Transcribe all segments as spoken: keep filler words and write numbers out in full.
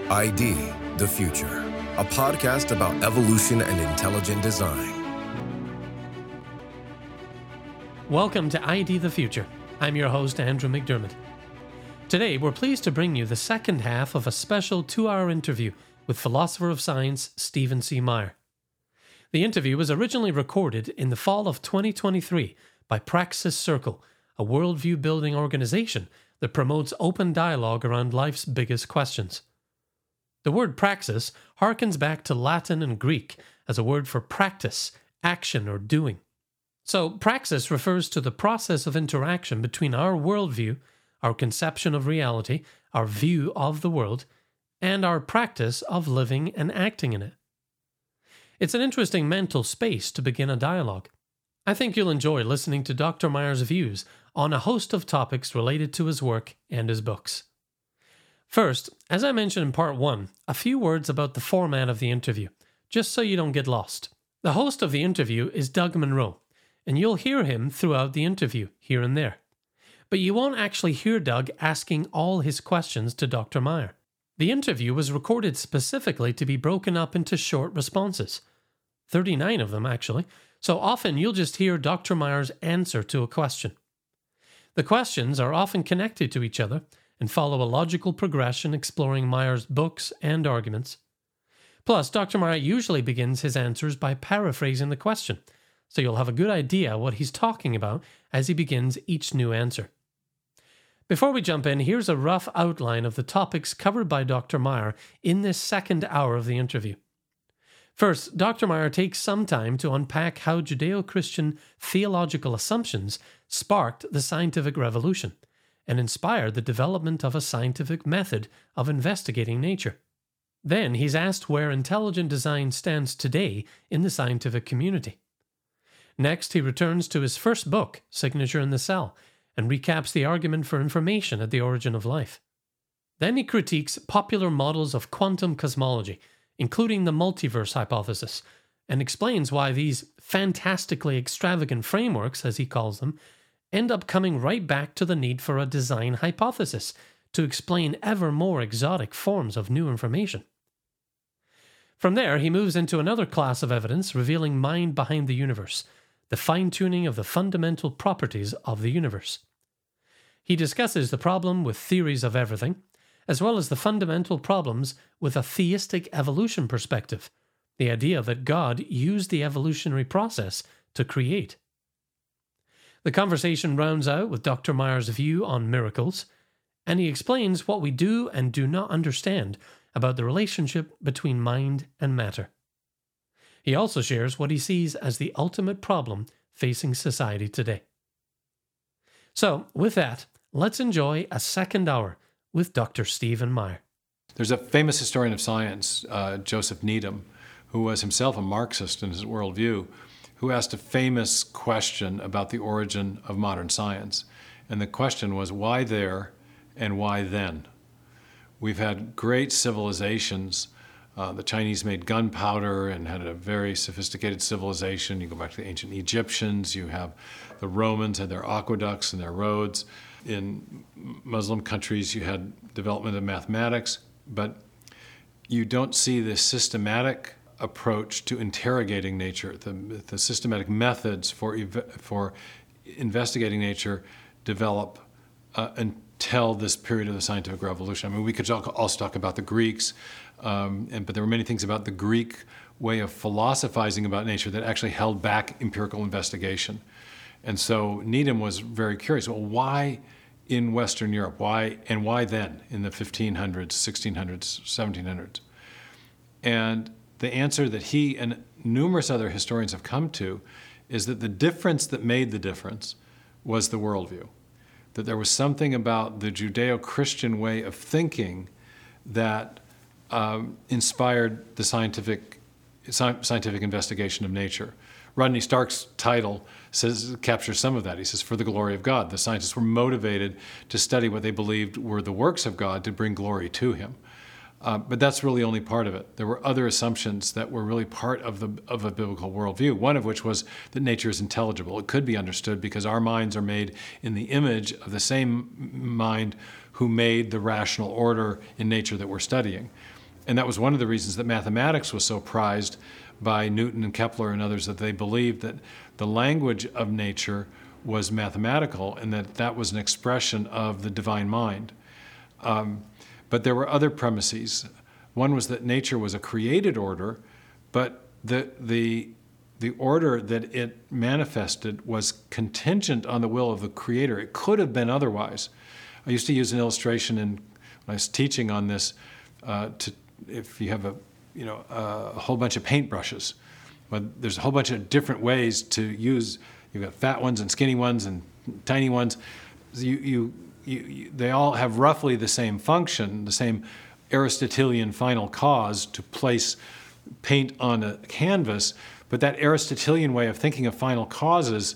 I D, The Future, a podcast about evolution and intelligent design. Welcome to I D The Future. I'm your host, Andrew McDermott. Today, we're pleased to bring you the second half of a special two-hour interview with philosopher of science Stephen C. Meyer. The interview was originally recorded in the fall of twenty twenty-three by Praxis Circle, a worldview-building organization that promotes open dialogue around life's biggest questions. The word praxis harkens back to Latin and Greek as a word for practice, action, or doing. So, praxis refers to the process of interaction between our worldview, our conception of reality, our view of the world, and our practice of living and acting in it. It's an interesting mental space to begin a dialogue. I think you'll enjoy listening to Doctor Meyer's views on a host of topics related to his work and his books. First, as I mentioned in part one, a few words about the format of the interview, just so you don't get lost. The host of the interview is Doug Monroe, and you'll hear him throughout the interview, here and there. But you won't actually hear Doug asking all his questions to Doctor Meyer. The interview was recorded specifically to be broken up into short responses. thirty-nine of them, actually, so often you'll just hear Doctor Meyer's answer to a question. The questions are often connected to each other and follow a logical progression exploring Meyer's books and arguments. Plus, Doctor Meyer usually begins his answers by paraphrasing the question, so you'll have a good idea what he's talking about as he begins each new answer. Before we jump in, here's a rough outline of the topics covered by Doctor Meyer in this second hour of the interview. First, Doctor Meyer takes some time to unpack how Judeo-Christian theological assumptions sparked the scientific revolution and inspired the development of a scientific method of investigating nature. Then he's asked where intelligent design stands today in the scientific community. Next, he returns to his first book, Signature in the Cell, and recaps the argument for information at the origin of life. Then he critiques popular models of quantum cosmology, including the multiverse hypothesis, and explains why these fantastically extravagant frameworks, as he calls them, end up coming right back to the need for a design hypothesis to explain ever more exotic forms of new information. From there, he moves into another class of evidence revealing mind behind the universe, the fine-tuning of the fundamental properties of the universe. He discusses the problem with theories of everything, as well as the fundamental problems with a theistic evolution perspective, the idea that God used the evolutionary process to create. The conversation rounds out with Doctor Meyer's view on miracles, and he explains what we do and do not understand about the relationship between mind and matter. He also shares what he sees as the ultimate problem facing society today. So, with that, let's enjoy a second hour with Doctor Stephen Meyer. There's a famous historian of science, uh, Joseph Needham, who was himself a Marxist in his worldview, who asked a famous question about the origin of modern science. And the question was, why there and why then? We've had great civilizations. Uh, the Chinese made gunpowder and had a very sophisticated civilization. You go back to the ancient Egyptians. You have the Romans had their aqueducts and their roads. In Muslim countries, you had development of mathematics. But you don't see this systematic approach to interrogating nature. The, the systematic methods for ev- for investigating nature develop uh, until this period of the scientific revolution. I mean, we could talk, also talk about the Greeks, um, and, but there were many things about the Greek way of philosophizing about nature that actually held back empirical investigation. And so Needham was very curious. Well, why in Western Europe? Why and why then in the fifteen hundreds, sixteen hundreds, seventeen hundreds? And the answer that he and numerous other historians have come to is that the difference that made the difference was the worldview. That there was something about the Judeo-Christian way of thinking that um, inspired the scientific sci- scientific investigation of nature. Rodney Stark's title says captures some of that. He says, "For the glory of God." The scientists were motivated to study what they believed were the works of God to bring glory to him. Uh, but that's really only part of it. There were other assumptions that were really part of the of a biblical worldview, one of which was that nature is intelligible. It could be understood because our minds are made in the image of the same mind who made the rational order in nature that we're studying. And that was one of the reasons that mathematics was so prized by Newton and Kepler and others, that they believed that the language of nature was mathematical and that that was an expression of the divine mind. Um, but there were other premises. One was that nature was a created order, but the, the, the order that it manifested was contingent on the will of the creator. It could have been otherwise. I used to use an illustration in, when I was teaching on this, uh, to, if you have a, you know, a whole bunch of paintbrushes, but there's a whole bunch of different ways to use. You've got fat ones and skinny ones and tiny ones. You, you, you, you, they all have roughly the same function, the same Aristotelian final cause to place paint on a canvas. But that Aristotelian way of thinking of final causes,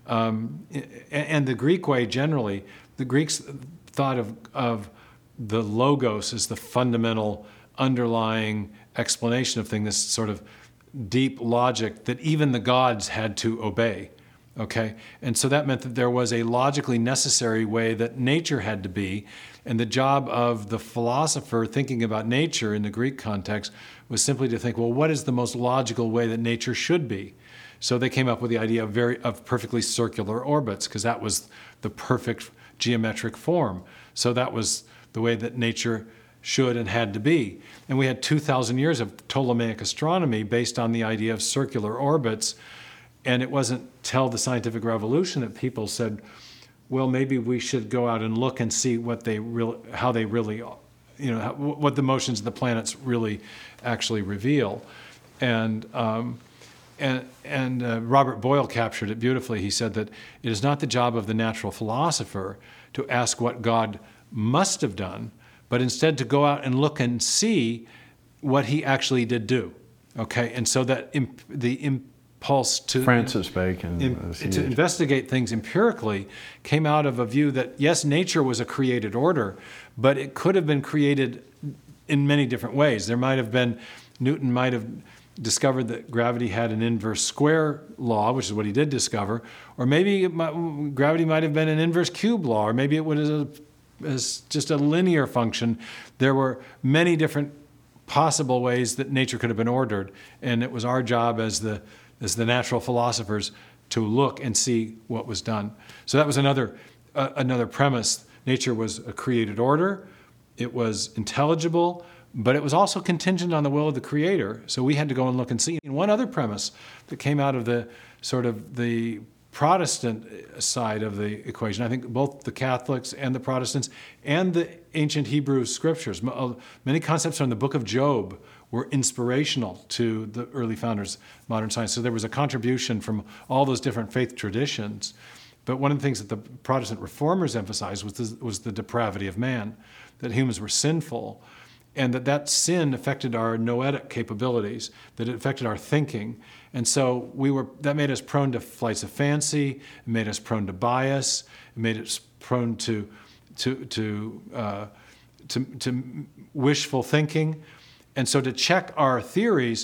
um, and the Greek way generally, the Greeks thought of, of the logos as the fundamental underlying explanation of things, this sort of deep logic that even the gods had to obey. Okay, and so that meant that there was a logically necessary way that nature had to be, and the job of the philosopher thinking about nature in the Greek context was simply to think, well, what is the most logical way that nature should be? So they came up with the idea of very of perfectly circular orbits, because that was the perfect geometric form. So that was the way that nature should and had to be. And we had two thousand years of Ptolemaic astronomy based on the idea of circular orbits. And it wasn't till the scientific revolution that people said, well, maybe we should go out and look and see what they really, how they really, you know, how, what the motions of the planets really actually reveal. And um, and, and uh, Robert Boyle captured it beautifully. He said that it is not the job of the natural philosopher to ask what God must have done, but instead to go out and look and see what he actually did do. Okay, and so that imp- the imp- impulse to Francis Bacon in, to investigate things empirically came out of a view that yes, nature was a created order, but it could have been created in many different ways. There might have been, Newton might have discovered that gravity had an inverse square law, which is what he did discover, or maybe it might, gravity might have been an inverse cube law, or maybe it was a, as just a linear function. There were many different possible ways that nature could have been ordered, and it was our job as the as the natural philosophers to look and see what was done. So that was another uh, another premise. Nature was a created order. It was intelligible, but it was also contingent on the will of the creator. So we had to go and look and see. And one other premise that came out of the sort of the Protestant side of the equation, I think both the Catholics and the Protestants and the ancient Hebrew scriptures, many concepts from the book of Job were inspirational to the early founders of modern science. So there was a contribution from all those different faith traditions. But one of the things that the Protestant reformers emphasized was the, was the depravity of man, that humans were sinful, and that that sin affected our noetic capabilities, that it affected our thinking. And so we were that made us prone to flights of fancy, it made us prone to bias, it made us prone to, to, to, uh, to, to wishful thinking. And so to check our theories,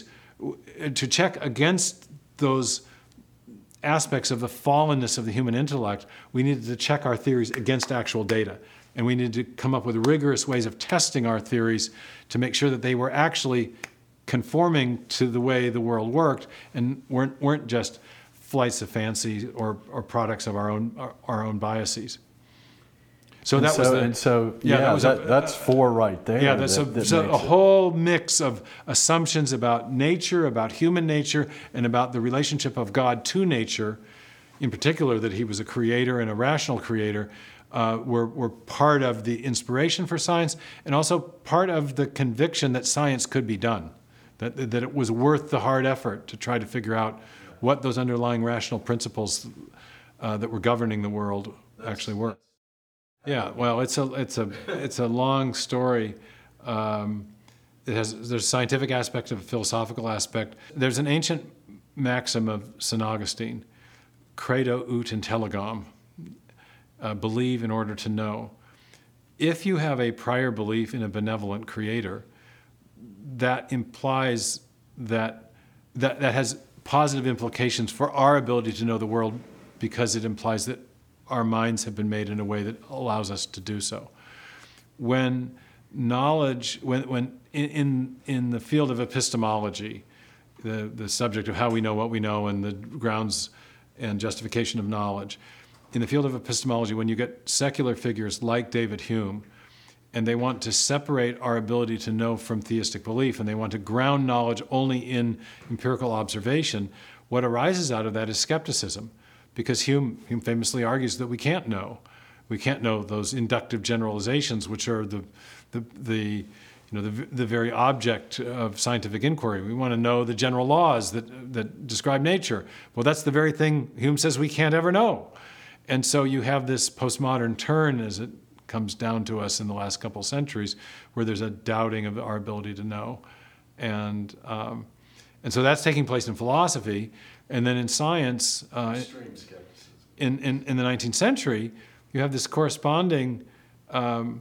to check against those aspects of the fallenness of the human intellect, we needed to check our theories against actual data. And we needed to come up with rigorous ways of testing our theories to make sure that they were actually conforming to the way the world worked and weren't, weren't just flights of fancy or, or products of our own, our, our own biases. So and that so, was the, and so yeah, yeah, that was that, a, that's four right there. Yeah, that's that, a, that so a it. whole mix of assumptions about nature, about human nature, and about the relationship of God to nature, in particular that he was a creator and a rational creator, uh, were, were part of the inspiration for science and also part of the conviction that science could be done, that, that it was worth the hard effort to try to figure out what those underlying rational principles uh, that were governing the world actually were. Yeah, well, it's a it's a it's a long story. Um, it has there's a scientific aspect of a philosophical aspect. There's an ancient maxim of Saint Augustine, "Credo ut intelligam," uh, believe in order to know. If you have a prior belief in a benevolent creator, that implies that that that has positive implications for our ability to know the world, because it implies that our minds have been made in a way that allows us to do so. When knowledge, when, when in, in, in the field of epistemology, the, the subject of how we know what we know and the grounds and justification of knowledge, in the field of epistemology, when you get secular figures like David Hume, and they want to separate our ability to know from theistic belief, and they want to ground knowledge only in empirical observation, what arises out of that is skepticism, because Hume, Hume famously argues that we can't know. We can't know those inductive generalizations, which are the, the, the you know, the, the very object of scientific inquiry. We want to know the general laws that, that describe nature. Well, that's the very thing Hume says we can't ever know. And so you have this postmodern turn as it comes down to us in the last couple centuries, where there's a doubting of our ability to know. And, um, and so that's taking place in philosophy. And then in science, uh, in, in, in the nineteenth century, you have this corresponding um,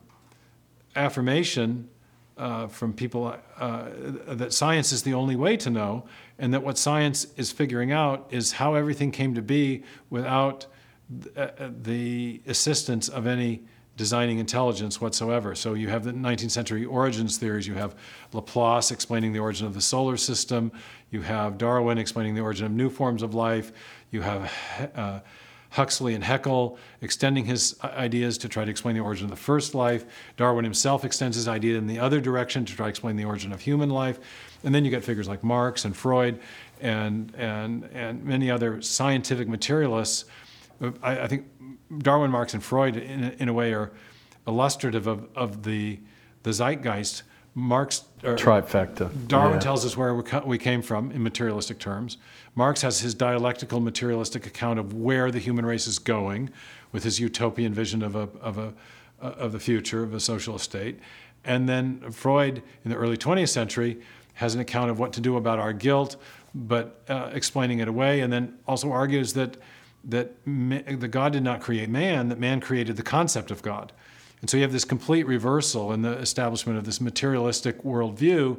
affirmation uh, from people uh, that science is the only way to know, and that what science is figuring out is how everything came to be without th- uh, the assistance of any designing intelligence whatsoever. So you have the nineteenth century origins theories. You have Laplace explaining the origin of the solar system. You have Darwin explaining the origin of new forms of life. You have uh, Huxley and Haeckel extending his ideas to try to explain the origin of the first life. Darwin himself extends his idea in the other direction to try to explain the origin of human life. And then you get figures like Marx and Freud and, and, and many other scientific materialists. I, I think Darwin, Marx, and Freud, in a, in a way, are illustrative of, of the, the zeitgeist. Marx, or Trifecta. Darwin Yeah. tells us where we, co- we came from in materialistic terms. Marx has his dialectical materialistic account of where the human race is going, with his utopian vision of a, of a of the future of a socialist state. And then Freud, in the early twentieth century, has an account of what to do about our guilt, but uh, explaining it away, and then also argues that that ma- that God did not create man, that man created the concept of God. And so you have this complete reversal in the establishment of this materialistic worldview,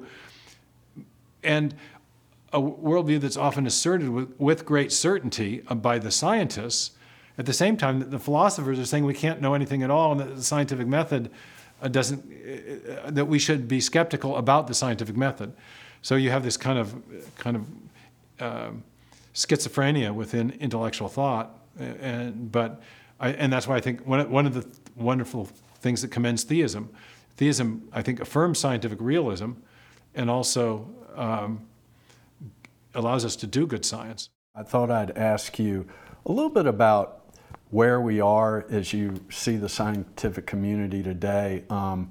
and a worldview that's often asserted with, with great certainty by the scientists. At the same time, the philosophers are saying we can't know anything at all, and that the scientific method uh, doesn't, uh, that we should be skeptical about the scientific method. So you have this kind of, kind of uh, schizophrenia within intellectual thought, and but, I, and that's why I think one one of the wonderful things that commends theism, theism I think affirms scientific realism, and also um, allows us to do good science. I thought I'd ask you a little bit about where we are as you see the scientific community today. Um,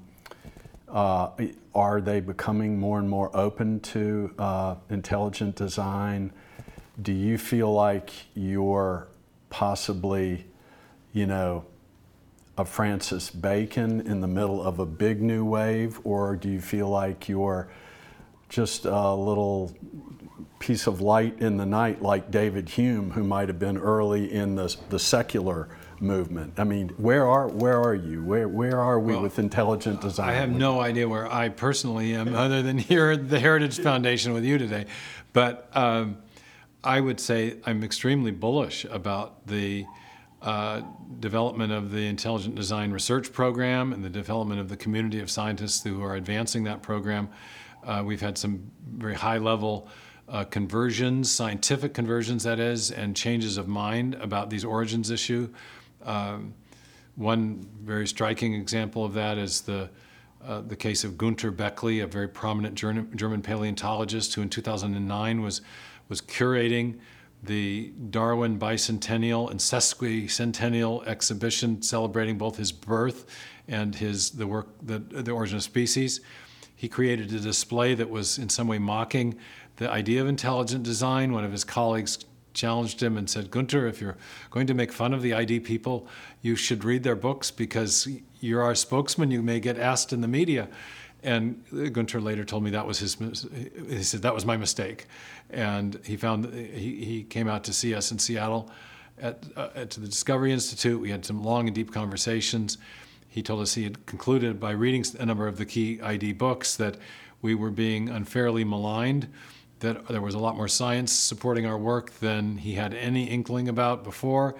uh, are they becoming more and more open to uh, intelligent design? Do you feel like you're possibly, you know, a Francis Bacon in the middle of a big new wave, or do you feel like you're just a little piece of light in the night like David Hume, who might have been early in the, the secular movement? I mean, where are where are you? Where where are we Well, with intelligent design? I have no idea where I personally am, other than here at the Heritage Foundation with you today. But um, I would say I'm extremely bullish about the uh, development of the Intelligent Design Research Program and the development of the community of scientists who are advancing that program. Uh, we've had some very high-level uh, conversions, scientific conversions, that is, and changes of mind about these origins issue. Um, one very striking example of that is the uh, the case of Gunter Beckley, a very prominent German, German paleontologist who in two thousand nine was was curating the Darwin Bicentennial and Sesquicentennial exhibition celebrating both his birth and his the work the, the origin of species. He created a display that was in some way mocking the idea of intelligent design. One of his colleagues challenged him and said, Gunter, if you're going to make fun of the I D people, you should read their books because you're our spokesman. You may get asked in the media. And Gunter later told me that was his, he said, that was my mistake. And he found, he, he came out to see us in Seattle at, uh, at the Discovery Institute. We had some long and deep conversations. He told us he had concluded by reading a number of the key I D books that we were being unfairly maligned, that there was a lot more science supporting our work than he had any inkling about before,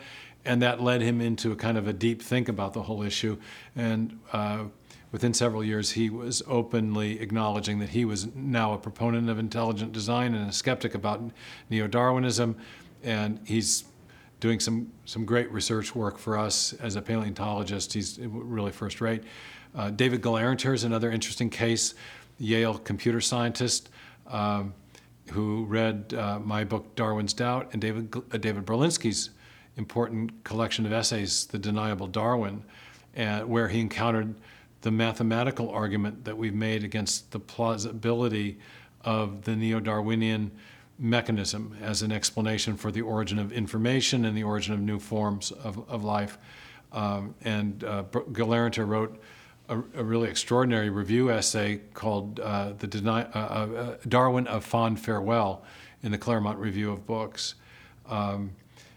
and that led him into a kind of a deep think about the whole issue. And uh, within several years, he was openly acknowledging that he was now a proponent of intelligent design and a skeptic about neo-Darwinism. And he's doing some, some great research work for us as a paleontologist. He's really first rate. Uh, David Galerenter is another interesting case, Yale computer scientist, um, who read uh, my book, Darwin's Doubt, and David, uh, David Berlinski's important collection of essays, The Deniable Darwin, uh, where he encountered the mathematical argument that we've made against the plausibility of the neo-Darwinian mechanism as an explanation for the origin of information and the origin of new forms of, of life. Um, and uh, Galerenter wrote a, a really extraordinary review essay called uh, the Deni- uh, uh, Darwin of Fond Farewell in the Claremont Review of Books. Um,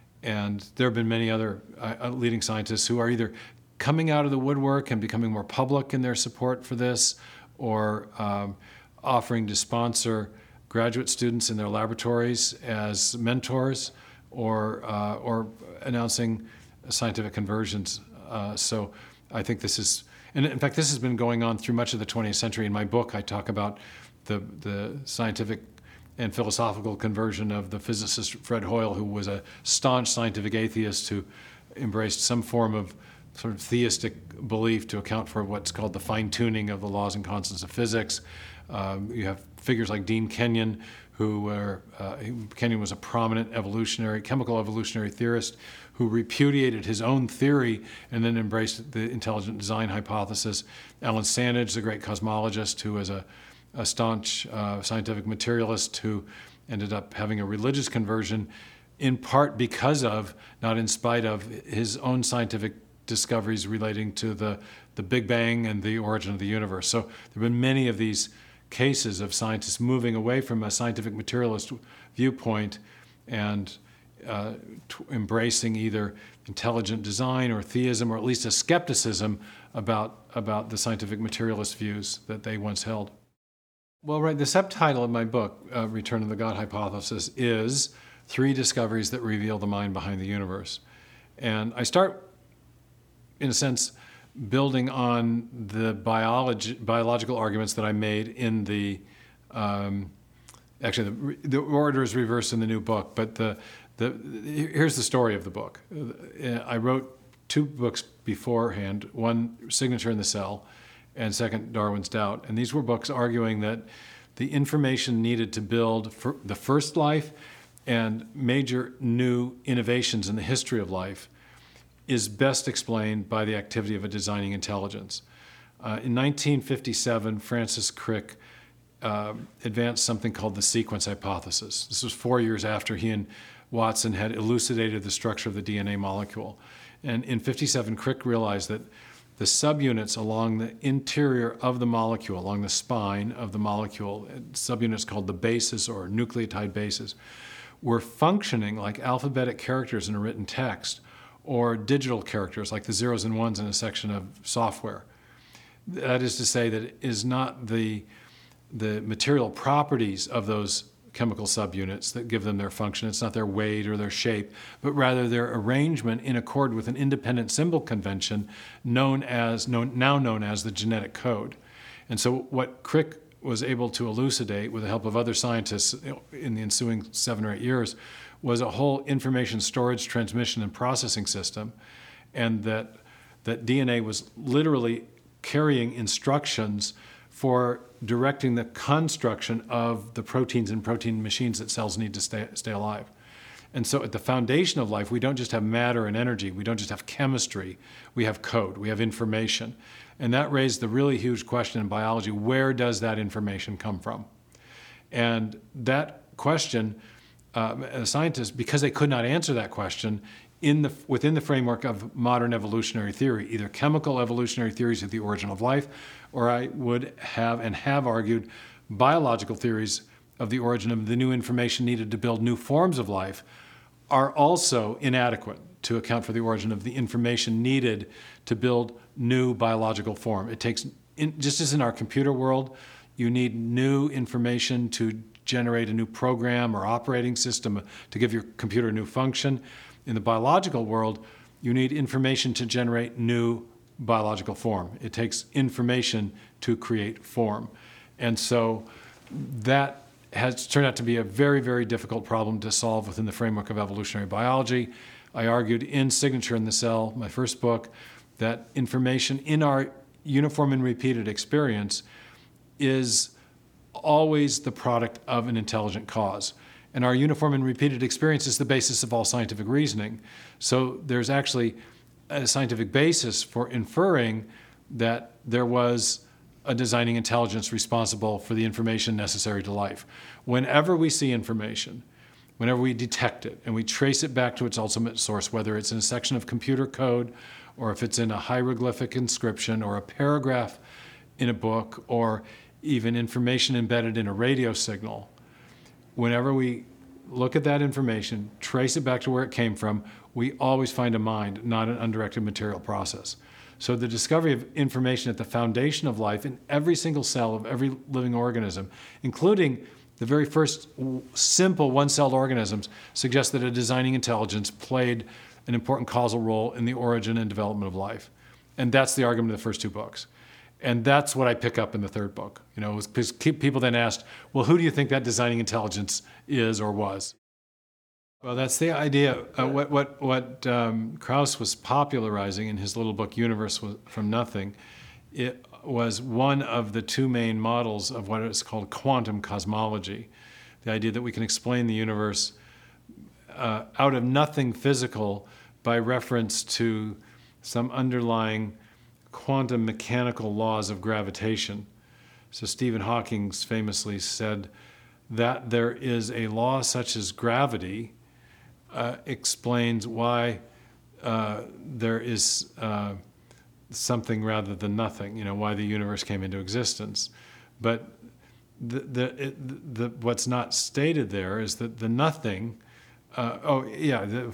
and there have been many other uh, leading scientists who are either coming out of the woodwork and becoming more public in their support for this, or um, offering to sponsor graduate students in their laboratories as mentors, or uh, or announcing scientific conversions. Uh, so I think this is, and in fact, this has been going on through much of the twentieth century. In my book, I talk about the the scientific and philosophical conversion of the physicist Fred Hoyle, who was a staunch scientific atheist who embraced some form of sort of theistic belief to account for what's called the fine-tuning of the laws and constants of physics. Um, you have figures like Dean Kenyon, who were, uh, Kenyon was a prominent evolutionary, chemical evolutionary theorist who repudiated his own theory and then embraced the intelligent design hypothesis. Alan Sandage, the great cosmologist, who was a, a staunch uh, scientific materialist who ended up having a religious conversion, in part because of, not in spite of, his own scientific discoveries relating to the, the Big Bang and the origin of the universe. So there have been many of these cases of scientists moving away from a scientific materialist viewpoint and uh, t- embracing either intelligent design or theism, or at least a skepticism about, about the scientific materialist views that they once held. Well, right, the subtitle of my book, uh, Return of the God Hypothesis, is Three Discoveries That Reveal the Mind Behind the Universe. And I start, in a sense, building on the biology, biological arguments that I made in the, um, actually the, the order is reversed in the new book, but the, the, here's the story of the book. I wrote two books beforehand, one, Signature in the Cell, and second, Darwin's Doubt. And these were books arguing that the information needed to build for the first life and major new innovations in the history of life is best explained by the activity of a designing intelligence. Uh, in nineteen fifty-seven, Francis Crick uh, advanced something called the sequence hypothesis. This was four years after he and Watson had elucidated the structure of the D N A molecule. And in fifty-seven, Crick realized that the subunits along the interior of the molecule, along the spine of the molecule, subunits called the bases or nucleotide bases, were functioning like alphabetic characters in a written text, or digital characters like the zeros and ones in a section of software. That is to say that it is not the, the material properties of those chemical subunits that give them their function. It's not their weight or their shape, but rather their arrangement in accord with an independent symbol convention known as, known, now known as the genetic code. And so what Crick was able to elucidate with the help of other scientists in the ensuing seven or eight years was a whole information storage, transmission, and processing system, and that, that D N A was literally carrying instructions for directing the construction of the proteins and protein machines that cells need to stay, stay alive. And so at the foundation of life, we don't just have matter and energy, we don't just have chemistry, we have code, we have information. And that raised the really huge question in biology, where does that information come from? And that question, uh, as scientists, because they could not answer that question, in the, within the framework of modern evolutionary theory, either chemical evolutionary theories of the origin of life, or I would have and have argued biological theories of the origin of the new information needed to build new forms of life, are also inadequate to account for the origin of the information needed to build new biological form. It takes, in, just as in our computer world, you need new information to generate a new program or operating system to give your computer a new function. In the biological world, you need information to generate new biological form. It takes information to create form. And so that has turned out to be a very, very difficult problem to solve within the framework of evolutionary biology. I argued in Signature in the Cell, my first book, that information in our uniform and repeated experience is always the product of an intelligent cause. And our uniform and repeated experience is the basis of all scientific reasoning. So there's actually a scientific basis for inferring that there was a designing intelligence responsible for the information necessary to life. Whenever we see information, whenever we detect it and we trace it back to its ultimate source, whether it's in a section of computer code or if it's in a hieroglyphic inscription or a paragraph in a book or even information embedded in a radio signal, whenever we look at that information, trace it back to where it came from, we always find a mind, not an undirected material process. So the discovery of information at the foundation of life in every single cell of every living organism, including the very first simple one-celled organisms, suggests that a designing intelligence played an important causal role in the origin and development of life. And that's the argument of the first two books. And that's what I pick up in the third book. You know, because people then asked, well, who do you think that designing intelligence is or was? Well, that's the idea. Uh, what what what um, Krauss was popularizing in his little book, Universe from Nothing, it was one of the two main models of what is called quantum cosmology, the idea that we can explain the universe uh, out of nothing physical by reference to some underlying quantum mechanical laws of gravitation. So Stephen Hawking famously said that there is a law such as gravity uh, explains why uh, there is uh, something rather than nothing, you know, why the universe came into existence. But the, the, it, the, what's not stated there is that the nothing, uh, oh yeah, the,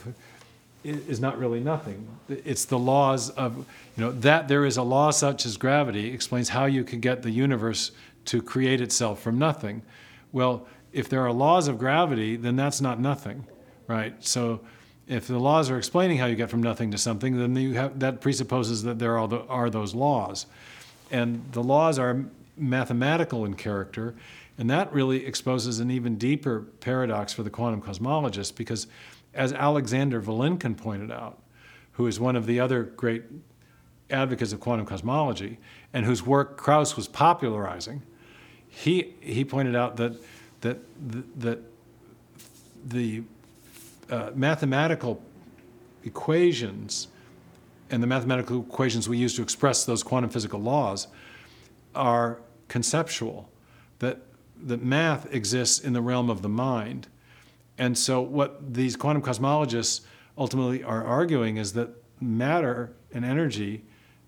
is not really nothing. It's the laws of, you know, that there is a law such as gravity explains how you can get the universe to create itself from nothing. Well, if there are laws of gravity, then that's not nothing, right? So if the laws are explaining how you get from nothing to something, then you have, that presupposes that there are, the, are those laws. And the laws are mathematical in character, and that really exposes an even deeper paradox for the quantum cosmologist, because as Alexander Vilenkin pointed out, who is one of the other great advocates of quantum cosmology, and whose work Krauss was popularizing, he he pointed out that that that the uh, mathematical equations and the mathematical equations we use to express those quantum physical laws are conceptual, that that math exists in the realm of the mind. And so what these quantum cosmologists ultimately are arguing is that matter and energy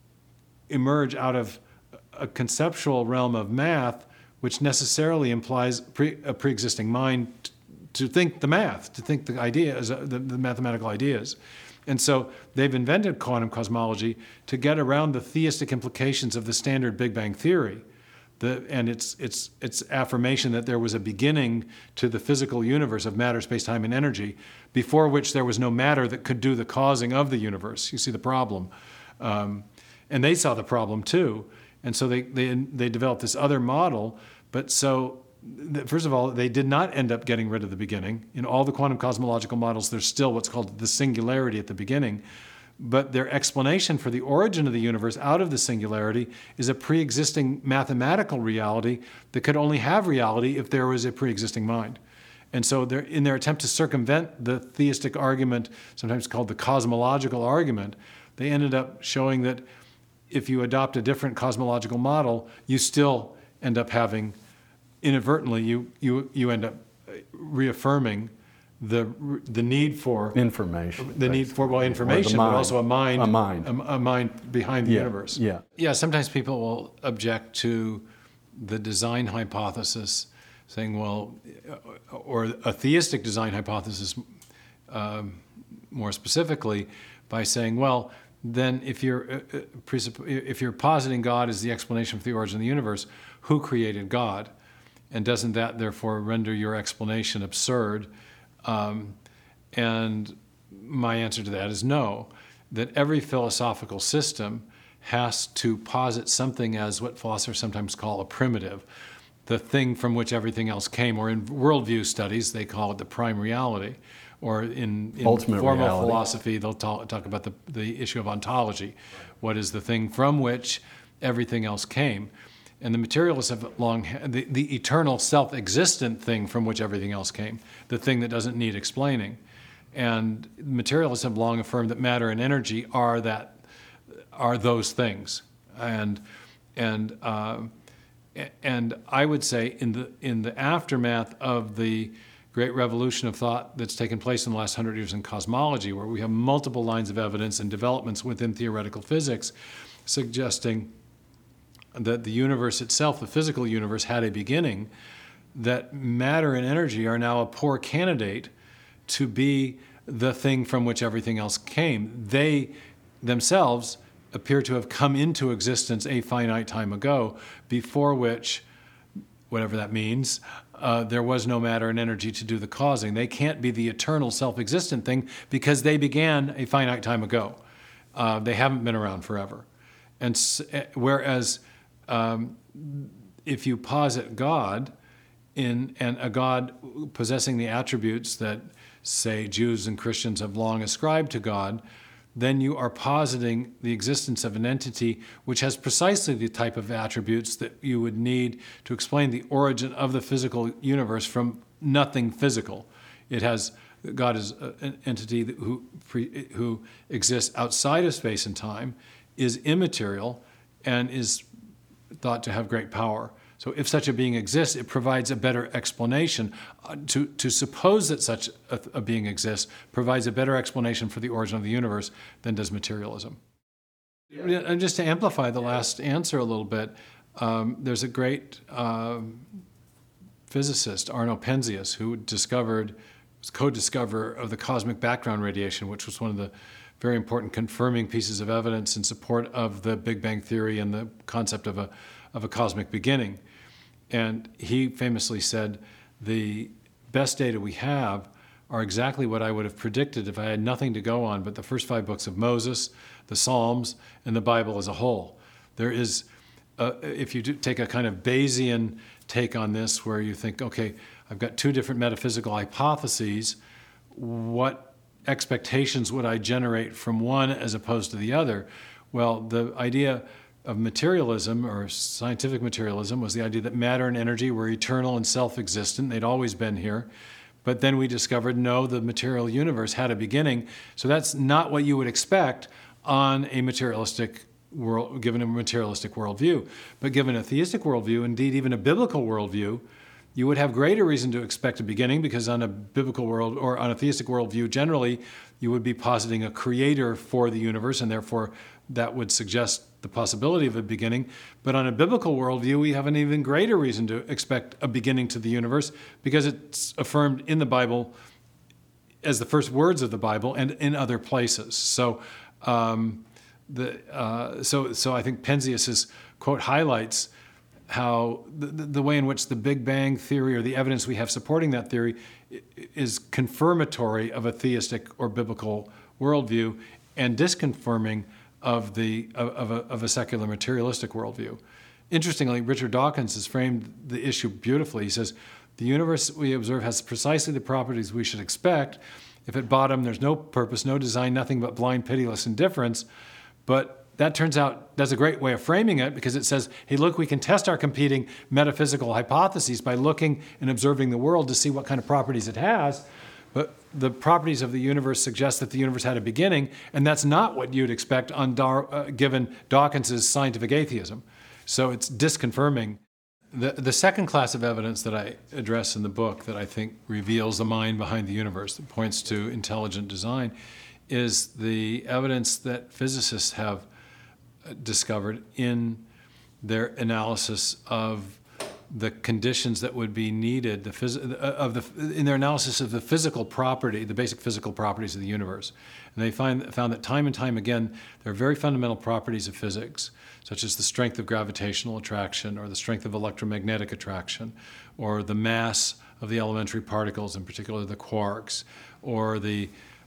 emerge out of a conceptual realm of math, which necessarily implies pre, a pre-existing mind t- to think the math, to think the ideas, uh, the, the mathematical ideas. And so they've invented quantum cosmology to get around the theistic implications of the standard Big Bang theory. The, and its its its affirmation that there was a beginning to the physical universe of matter, space, time, and energy, before which there was no matter that could do the causing of the universe. You see the problem. Um, and they saw the problem too. And so they, they, they developed this other model. But so, first of all, they did not end up getting rid of the beginning. In all the quantum cosmological models, there's still what's called the singularity at the beginning. But their explanation for the origin of the universe out of the singularity is a pre-existing mathematical reality that could only have reality if there was a pre-existing mind. And so in their attempt to circumvent the theistic argument, sometimes called the cosmological argument, they ended up showing that if you adopt a different cosmological model, you still end up having, inadvertently, you, you, you end up reaffirming the the need for information, the need for well information, but also a mind, a mind, a, a mind behind the yeah, universe. Yeah, yeah. Sometimes people will object to the design hypothesis, saying, well, or a theistic design hypothesis, um, more specifically, by saying, well, then if you're uh, presupp- if you're positing God as the explanation for the origin of the universe, who created God, and doesn't that therefore render your explanation absurd? Um, and my answer to that is no, that every philosophical system has to posit something as what philosophers sometimes call a primitive, the thing from which everything else came, or in worldview studies, they call it the prime reality. Or in, in Ultimate formal reality. philosophy, they'll talk, talk about the, the issue of ontology. What is the thing from which everything else came? And the materialists have long, the, the eternal self-existent thing from which everything else came, the thing that doesn't need explaining. And materialists have long affirmed that matter and energy are that, are those things. And, and, uh, and I would say in the, in the aftermath of the great revolution of thought that's taken place in the last hundred years in cosmology, where we have multiple lines of evidence and developments within theoretical physics suggesting that the universe itself, the physical universe, had a beginning, that matter and energy are now a poor candidate to be the thing from which everything else came. They themselves appear to have come into existence a finite time ago, before which, whatever that means, uh, there was no matter and energy to do the causing. They can't be the eternal self-existent thing because they began a finite time ago. Uh, they haven't been around forever. And s- whereas um, if you posit God, in and a God possessing the attributes that, say, Jews and Christians have long ascribed to God, then you are positing the existence of an entity which has precisely the type of attributes that you would need to explain the origin of the physical universe from nothing physical. It has, God is an entity who, who exists outside of space and time, is immaterial, and is thought to have great power. So if such a being exists, it provides a better explanation. Uh, to, to suppose that such a, a being exists provides a better explanation for the origin of the universe than does materialism. Yeah. And just to amplify the last answer a little bit, um, there's a great uh, physicist, Arno Penzias, who discovered, was co-discoverer of the cosmic background radiation, which was one of the very important confirming pieces of evidence in support of the Big Bang Theory and the concept of a of a cosmic beginning. And he famously said, the best data we have are exactly what I would have predicted if I had nothing to go on but the first five books of Moses, the Psalms, and the Bible as a whole. There is, a, if you do take a kind of Bayesian take on this, where you think, okay, I've got two different metaphysical hypotheses, what expectations would I generate from one as opposed to the other? Well, the idea of materialism, or scientific materialism, was the idea that matter and energy were eternal and self-existent. They'd always been here. But then we discovered, no, the material universe had a beginning. So that's not what you would expect on a materialistic world, given a materialistic worldview. But given a theistic worldview, indeed even a biblical worldview, you would have greater reason to expect a beginning, because on a biblical world, or on a theistic worldview generally, you would be positing a creator for the universe, and therefore that would suggest the possibility of a beginning. But on a biblical worldview, we have an even greater reason to expect a beginning to the universe, because it's affirmed in the Bible as the first words of the Bible and in other places. So, um, the uh, so so I think Penzias's quote highlights how the, the way in which the Big Bang Theory, or the evidence we have supporting that theory, is confirmatory of a theistic or biblical worldview, and disconfirming of the of, of, a, of a secular materialistic worldview. Interestingly, Richard Dawkins has framed the issue beautifully. He says, the universe we observe has precisely the properties we should expect. If at bottom there's no purpose, no design, nothing but blind, pitiless indifference. But that turns out, that's a great way of framing it, because it says, hey, look, we can test our competing metaphysical hypotheses by looking and observing the world to see what kind of properties it has. But the properties of the universe suggest that the universe had a beginning, and that's not what you'd expect on Dar- uh, given Dawkins's scientific atheism. So it's disconfirming. The, the second class of evidence that I address in the book, that I think reveals the mind behind the universe, that points to intelligent design, is the evidence that physicists have discovered in their analysis of the conditions that would be needed, the phys- of the in their analysis of the physical property, the basic physical properties of the universe. And they find, found that time and time again, there are very fundamental properties of physics, such as the strength of gravitational attraction, or the strength of electromagnetic attraction, or the mass of the elementary particles, in particular the quarks, or the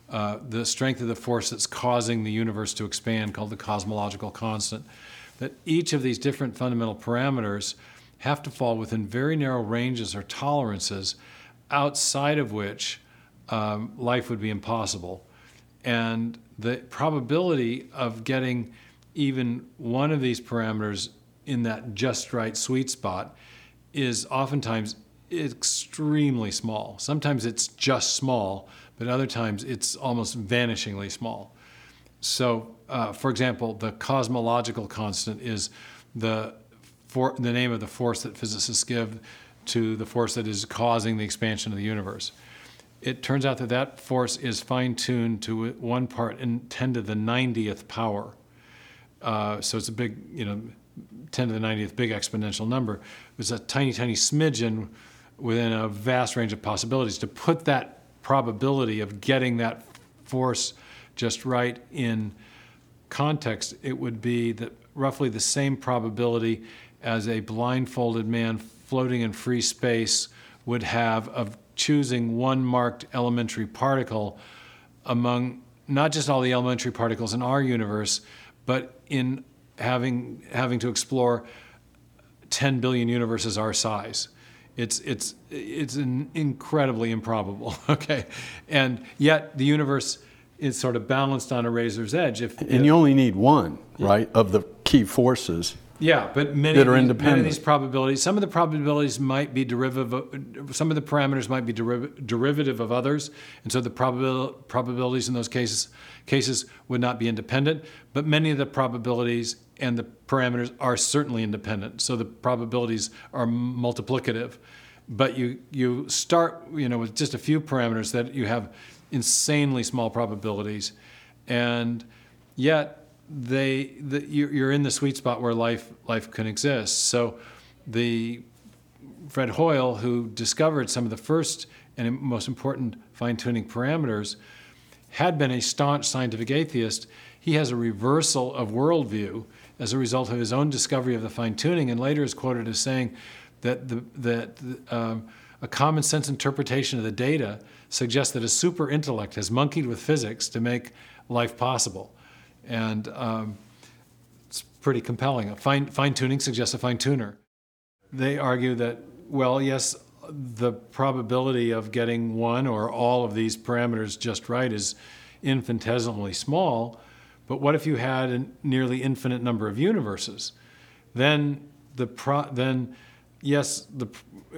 uh, the strength of the force that's causing the universe to expand, called the cosmological constant, that each of these different fundamental parameters have to fall within very narrow ranges or tolerances outside of which um, life would be impossible. And the probability of getting even one of these parameters in that just right sweet spot is oftentimes extremely small. Sometimes it's just small, but other times it's almost vanishingly small. So, uh, for example, the cosmological constant is the for, the name of the force that physicists give to the force that is causing the expansion of the universe. It turns out that that force is fine-tuned to one part in ten to the ninetieth power. Uh, so it's a big, you know, ten to the ninetieth big exponential number. It's a tiny, tiny smidgen within a vast range of possibilities. To put that probability of getting that force just right in context, it would be that roughly the same probability as a blindfolded man floating in free space would have of choosing one marked elementary particle among not just all the elementary particles in our universe, but in having having to explore ten billion universes our size. It's it's it's an incredibly improbable, okay? And yet the universe is sort of balanced on a razor's edge. If, and if, you only need one, right, of the key forces. Yeah, but many, that are of these, independent. many of these probabilities, some of the probabilities might be derivative, of, some of the parameters might be deriv- derivative of others, and so the probabil- probabilities in those cases cases would not be independent, but many of the probabilities and the parameters are certainly independent, so the probabilities are multiplicative. But you, you start, you know, with just a few parameters that you have insanely small probabilities, and yet they the, you're in the sweet spot where life life can exist. So the Fred Hoyle, who discovered some of the first and most important fine-tuning parameters, had been a staunch scientific atheist. He has a reversal of worldview as a result of his own discovery of the fine-tuning, and later is quoted as saying that the, that um, a common sense interpretation of the data suggests that a super intellect has monkeyed with physics to make life possible. And um, it's pretty compelling. A fine, fine-tuning suggests a fine-tuner. They argue that, well, yes, the probability of getting one or all of these parameters just right is infinitesimally small, but what if you had a nearly infinite number of universes? Then, the pro- then yes, the,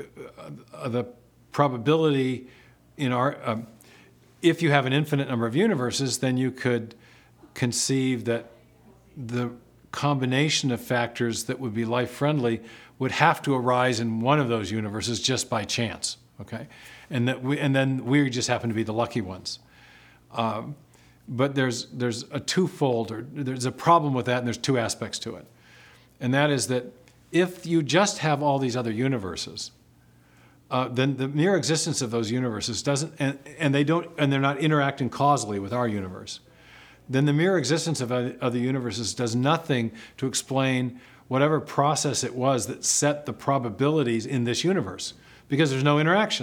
uh, the probability in our, um, if you have an infinite number of universes, then you could conceive that the combination of factors that would be life-friendly would have to arise in one of those universes just by chance, okay? And that we, and then we just happen to be the lucky ones. Um, but there's there's a twofold, or there's a problem with that, and there's two aspects to it. And that is that if you just have all these other universes, uh, then the mere existence of those universes doesn't, and, and they don't, and they're not interacting causally with our universe, then the mere existence of other universes does nothing to explain whatever process it was that set the probabilities in this universe, because there's no interaction.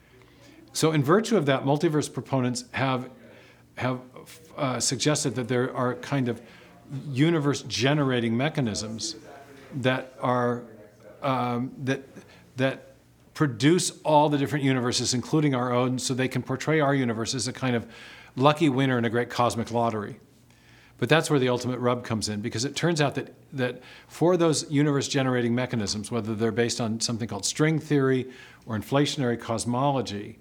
So in virtue of that, multiverse proponents have, have uh, suggested that there are kind of universe-generating mechanisms that are um, that that produce all the different universes, including our own, so they can portray our universe as a kind of lucky winner in a great cosmic lottery. But that's where the ultimate rub comes in, because it turns out that, that for those universe-generating mechanisms, whether they're based on something called string theory or inflationary cosmology,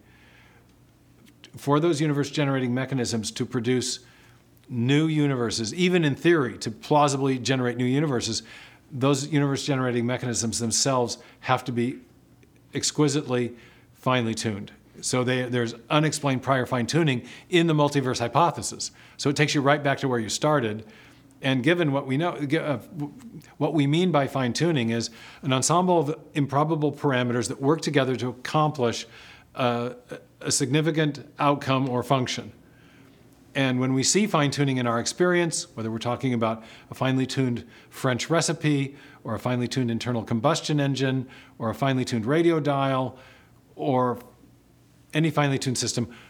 for those universe-generating mechanisms to produce new universes, even in theory, to plausibly generate new universes, those universe-generating mechanisms themselves have to be exquisitely finely tuned. So they, there's unexplained prior fine-tuning in the multiverse hypothesis. So it takes you right back to where you started. And given what we know, uh, what we mean by fine-tuning is an ensemble of improbable parameters that work together to accomplish uh, a significant outcome or function. And when we see fine-tuning in our experience, whether we're talking about a finely tuned French recipe, or a finely tuned internal combustion engine, or a finely tuned radio dial, or any finely tuned system,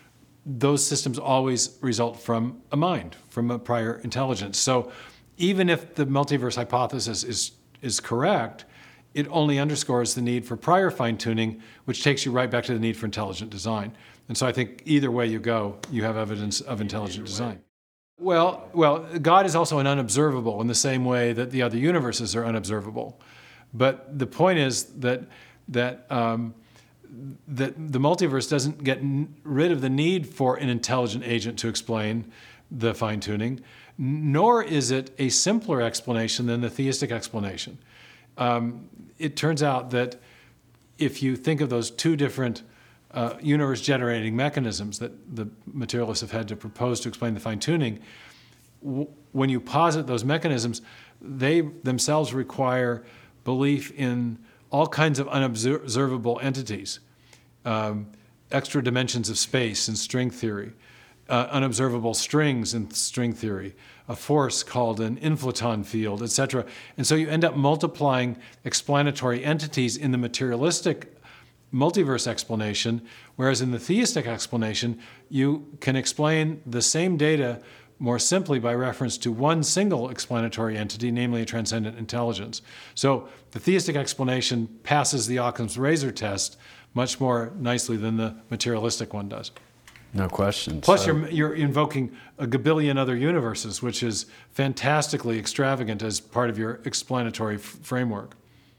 those systems always result from a mind, from a prior intelligence. So even if the multiverse hypothesis is, is correct, it only underscores the need for prior fine-tuning, which takes you right back to the need for intelligent design. And so I think either way you go, you have evidence of intelligent design. Well, well, God is also an unobservable in the same way that the other universes are unobservable. But the point is that that um, that the multiverse doesn't get n- rid of the need for an intelligent agent to explain the fine-tuning, nor is it a simpler explanation than the theistic explanation. Um, it turns out that if you think of those two different uh, universe-generating mechanisms that the materialists have had to propose to explain the fine-tuning, w- when you posit those mechanisms, they themselves require belief in all kinds of unobservable entities, um, extra dimensions of space in string theory, uh, unobservable strings in string theory, a force called an inflaton field, et cetera. And so you end up multiplying explanatory entities in the materialistic multiverse explanation, whereas in the theistic explanation, you can explain the same data more simply by reference to one single explanatory entity, namely a transcendent intelligence. So the theistic explanation passes the Occam's razor test much more nicely than the materialistic one does. No question. Plus, so, you're, you're invoking a gabillion other universes, which is fantastically extravagant as part of your explanatory f- framework.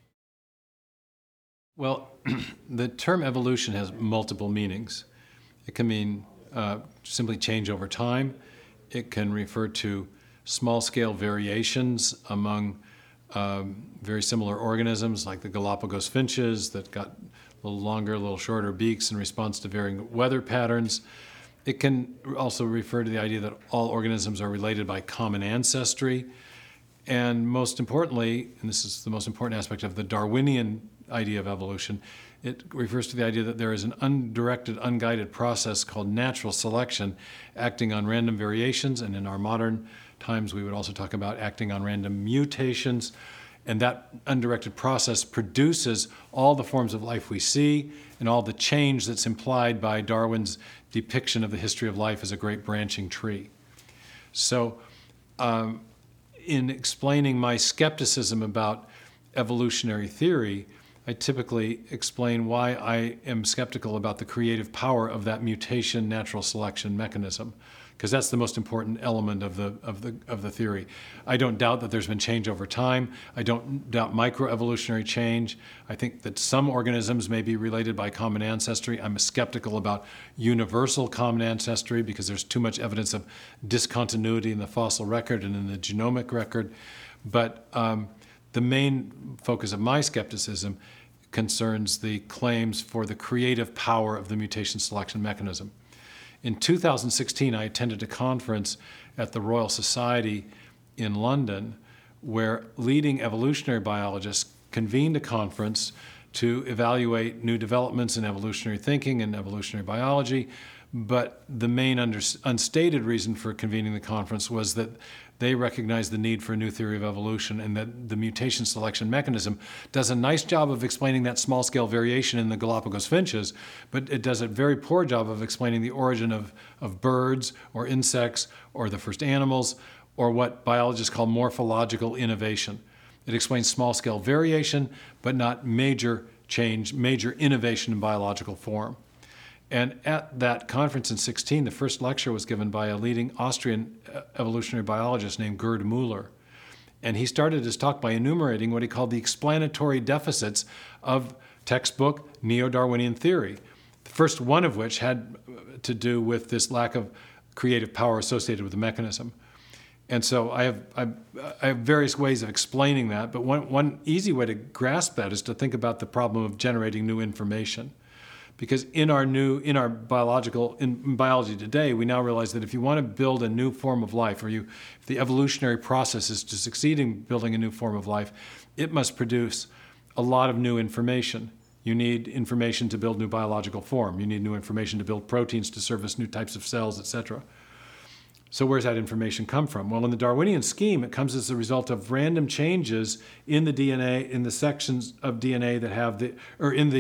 Well, the term evolution has multiple meanings. It can mean uh, simply change over time. It can refer to small-scale variations among um, very similar organisms, like the Galapagos finches that got a little longer, a little shorter beaks in response to varying weather patterns. It can also refer to the idea that all organisms are related by common ancestry. And most importantly, and this is the most important aspect of the Darwinian idea of evolution, it refers to the idea that there is an undirected, unguided process called natural selection acting on random variations, and in our modern times we would also talk about acting on random mutations. And that undirected process produces all the forms of life we see and all the change that's implied by Darwin's depiction of the history of life as a great branching tree. So um, in explaining my skepticism about evolutionary theory, I typically explain why I am skeptical about the creative power of that mutation natural selection mechanism, because that's the most important element of the of the of the theory. I don't doubt that there's been change over time. I don't doubt microevolutionary change. I think that some organisms may be related by common ancestry. I'm skeptical about universal common ancestry because there's too much evidence of discontinuity in the fossil record and in the genomic record. But um, the main focus of my skepticism concerns the claims for the creative power of the mutation selection mechanism. In two thousand sixteen, I attended a conference at the Royal Society in London where leading evolutionary biologists convened a conference to evaluate new developments in evolutionary thinking and evolutionary biology. But the main under, unstated reason for convening the conference was that they recognized the need for a new theory of evolution, and that the mutation selection mechanism does a nice job of explaining that small-scale variation in the Galapagos finches, but it does a very poor job of explaining the origin of, of birds or insects or the first animals, or what biologists call morphological innovation. It explains small-scale variation, but not major change, major innovation in biological form. And at that conference in sixteen, the first lecture was given by a leading Austrian evolutionary biologist named Gerd Müller. And he started his talk by enumerating what he called the explanatory deficits of textbook neo-Darwinian theory, the first one of which had to do with this lack of creative power associated with the mechanism. And so I have, I, I have various ways of explaining that, but one, one easy way to grasp that is to think about the problem of generating new information. Because in our new, in our biological, in biology today, we now realize that if you want to build a new form of life, or you, if the evolutionary process is to succeed in building a new form of life, it must produce a lot of new information. You need information to build new biological form. You need new information to build proteins to service new types of cells, et cetera. So where's that information come from? Well, in the Darwinian scheme, it comes as a result of random changes in the D N A, in the sections of D N A that have the, or in the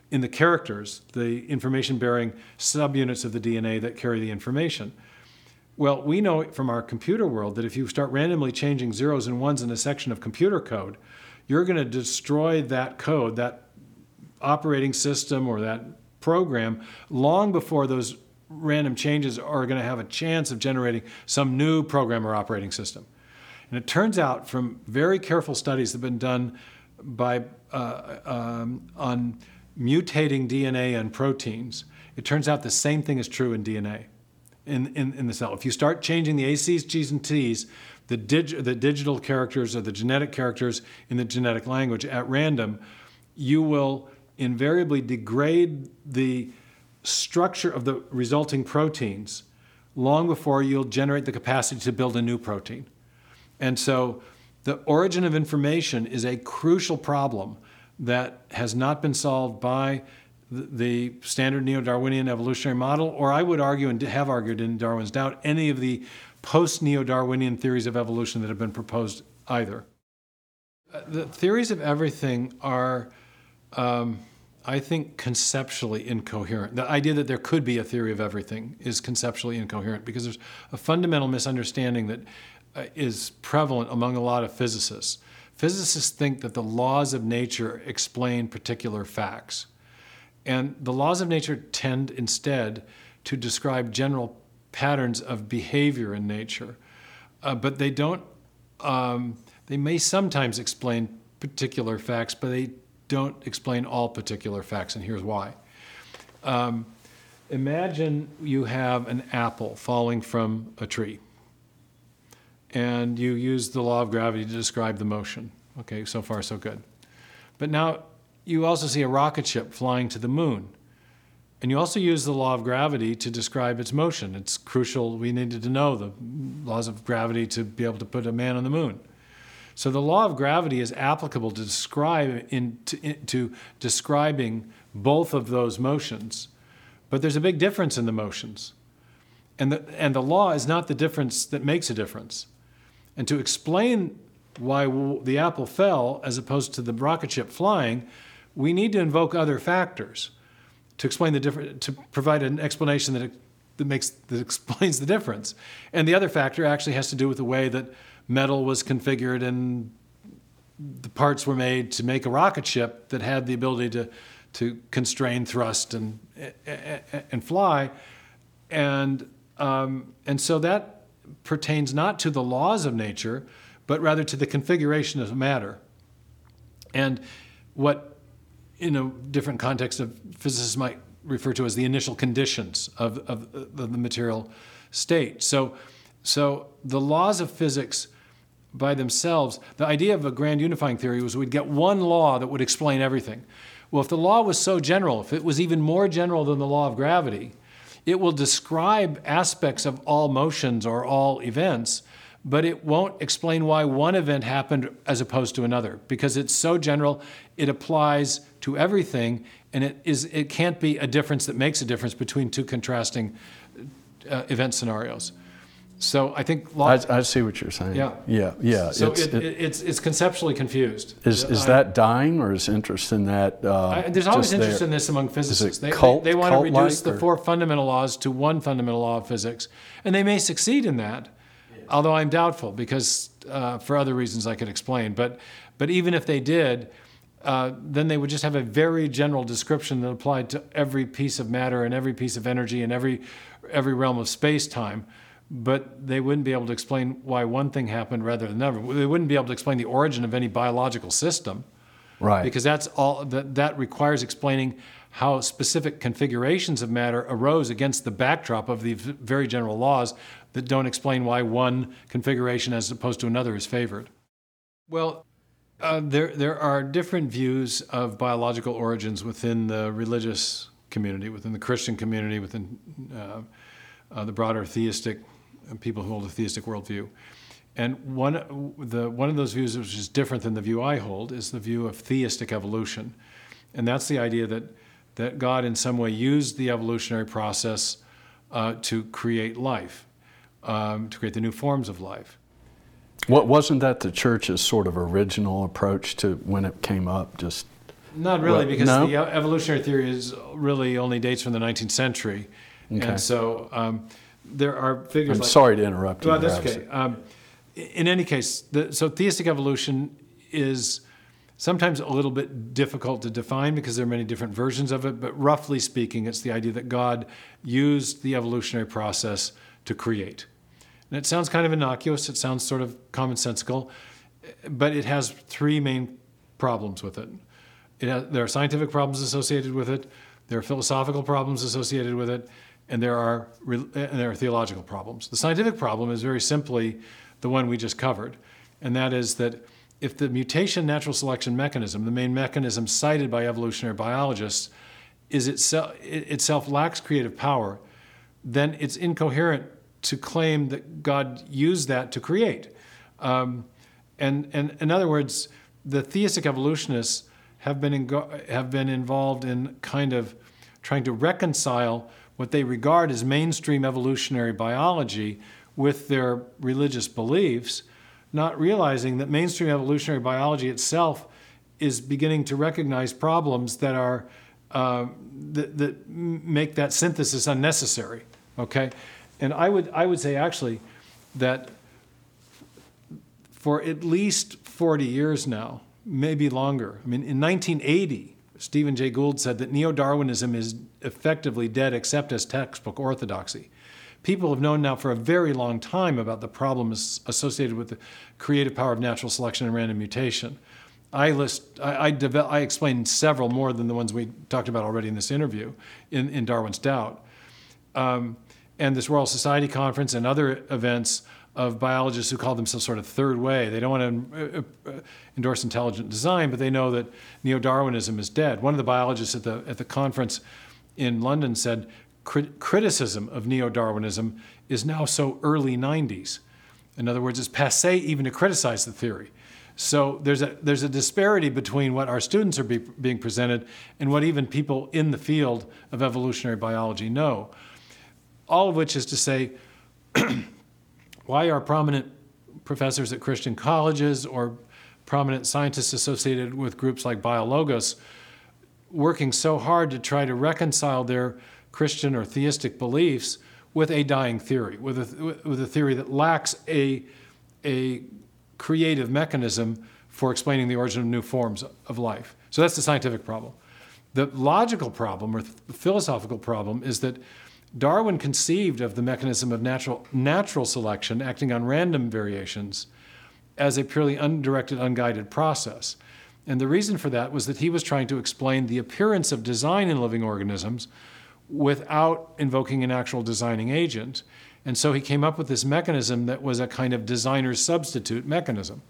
in the characters, the information-bearing subunits of the D N A that carry the information. Well, we know from our computer world that if you start randomly changing zeros and ones in a section of computer code, you're going to destroy that code, that operating system or that program, long before those random changes are going to have a chance of generating some new program or operating system. And it turns out from very careful studies that have been done by uh, um, on mutating D N A and proteins, it turns out the same thing is true in D N A, in, in, in the cell. If you start changing the A Cs, Gs, and Ts, the, dig, the digital characters or the genetic characters in the genetic language at random, you will invariably degrade the structure of the resulting proteins long before you'll generate the capacity to build a new protein. And so the origin of information is a crucial problem that has not been solved by the standard neo-Darwinian evolutionary model, or I would argue and have argued in Darwin's Doubt, any of the post-neo-Darwinian theories of evolution that have been proposed either. The theories of everything are, um, I think, conceptually incoherent. The idea that there could be a theory of everything is conceptually incoherent because there's a fundamental misunderstanding that uh, is prevalent among a lot of physicists. Physicists think that the laws of nature explain particular facts. And the laws of nature tend instead to describe general patterns of behavior in nature. Uh, but they don't, um, they may sometimes explain particular facts, but they don't explain all particular facts, and here's why. Um, imagine you have an apple falling from a tree, and you use the law of gravity to describe the motion. Okay, so far so good. But now you also see a rocket ship flying to the moon, and you also use the law of gravity to describe its motion. It's crucial. We needed to know the laws of gravity to be able to put a man on the moon. So the law of gravity is applicable to describe in, to, in, to describing both of those motions, but there's a big difference in the motions. And the, and the law is not the difference that makes a difference. And to explain why w- the apple fell as opposed to the rocket ship flying, we need to invoke other factors to explain the difference, to provide an explanation that, it, that makes that explains the difference. And the other factor actually has to do with the way that metal was configured and the parts were made to make a rocket ship that had the ability to, to constrain thrust and, and fly. And, um, and so that pertains not to the laws of nature, but rather to the configuration of matter. And what, in a different context of physicists might refer to as the initial conditions of, of, of the material state. So, so the laws of physics by themselves, the idea of a grand unifying theory was we'd get one law that would explain everything. Well, if the law was so general, if it was even more general than the law of gravity, it will describe aspects of all motions or all events, but it won't explain why one event happened as opposed to another, because it's so general, it applies to everything, and it is it can't be a difference that makes a difference between two contrasting uh, event scenarios. So I think law, I, I see what you're saying. Yeah, yeah, yeah. So it's, it, it, it's it's conceptually confused. Is is I, that dying, or is interest in that? Uh, I, there's always interest there? in this among physicists. They, cult, they, they want to reduce like, the four fundamental laws to one fundamental law of physics, and they may succeed in that. Yeah. Although I'm doubtful, because uh, for other reasons I could explain. But but even if they did, uh, then they would just have a very general description that applied to every piece of matter and every piece of energy and every every realm of space-time. But they wouldn't be able to explain why one thing happened rather than another. They wouldn't be able to explain the origin of any biological system. Right. Because that's all that, that requires explaining how specific configurations of matter arose against the backdrop of the very general laws that don't explain why one configuration as opposed to another is favored. Well, uh, there there are different views of biological origins within the religious community, within the Christian community, within uh, uh, the broader theistic people who hold a theistic worldview. And one, the, one of those views which is different than the view I hold is the view of theistic evolution. And that's the idea that, that God in some way used the evolutionary process uh, to create life, um, to create the new forms of life. What wasn't that the church's sort of original approach to when it came up? Just Not really, Well, because no? the evolutionary theory is really only dates from the nineteenth century. Okay. And so um, there are figures I'm like... sorry to interrupt you. Well, that's perhaps. okay. Um, in any case, the, so theistic evolution is sometimes a little bit difficult to define because there are many different versions of it, but roughly speaking, it's the idea that God used the evolutionary process to create. And it sounds kind of innocuous, it sounds sort of commonsensical, but it has three main problems with it. It has, there are scientific problems associated with it, there are philosophical problems associated with it, and there are, and there are theological problems. The scientific problem is very simply the one we just covered, and that is that if the mutation natural selection mechanism, the main mechanism cited by evolutionary biologists, is itself, it itself lacks creative power, then it's incoherent to claim that God used that to create. Um, and, and in other words, the theistic evolutionists have been, in, have been involved in kind of trying to reconcile what they regard as mainstream evolutionary biology with their religious beliefs, not realizing that mainstream evolutionary biology itself is beginning to recognize problems that are uh, that, that make that synthesis unnecessary. Okay, and I would I would say actually that for at least forty years now, maybe longer. I mean, in nineteen eighty, Stephen Jay Gould said that neo-Darwinism is effectively dead except as textbook orthodoxy. People have known now for a very long time about the problems associated with the creative power of natural selection and random mutation. I list, I, I, develop, I explained several more than the ones we talked about already in this interview in, in Darwin's Doubt. Um, and this Royal Society Conference and other events of biologists who call themselves sort of third way. They don't want to uh, uh, endorse intelligent design, but they know that neo-Darwinism is dead. One of the biologists at the, at the conference in London said, criticism of neo-Darwinism is now so early nineties. In other words, it's passé even to criticize the theory. So there's a, there's a disparity between what our students are be, being presented and what even people in the field of evolutionary biology know. All of which is to say, why are prominent professors at Christian colleges or prominent scientists associated with groups like BioLogos working so hard to try to reconcile their Christian or theistic beliefs with a dying theory, with a, with a theory that lacks a, a creative mechanism for explaining the origin of new forms of life. So that's the scientific problem. The logical problem, or the philosophical problem, is that Darwin conceived of the mechanism of natural, natural selection acting on random variations as a purely undirected, unguided process. And the reason for that was that he was trying to explain the appearance of design in living organisms without invoking an actual designing agent. And so he came up with this mechanism that was a kind of designer's substitute mechanism.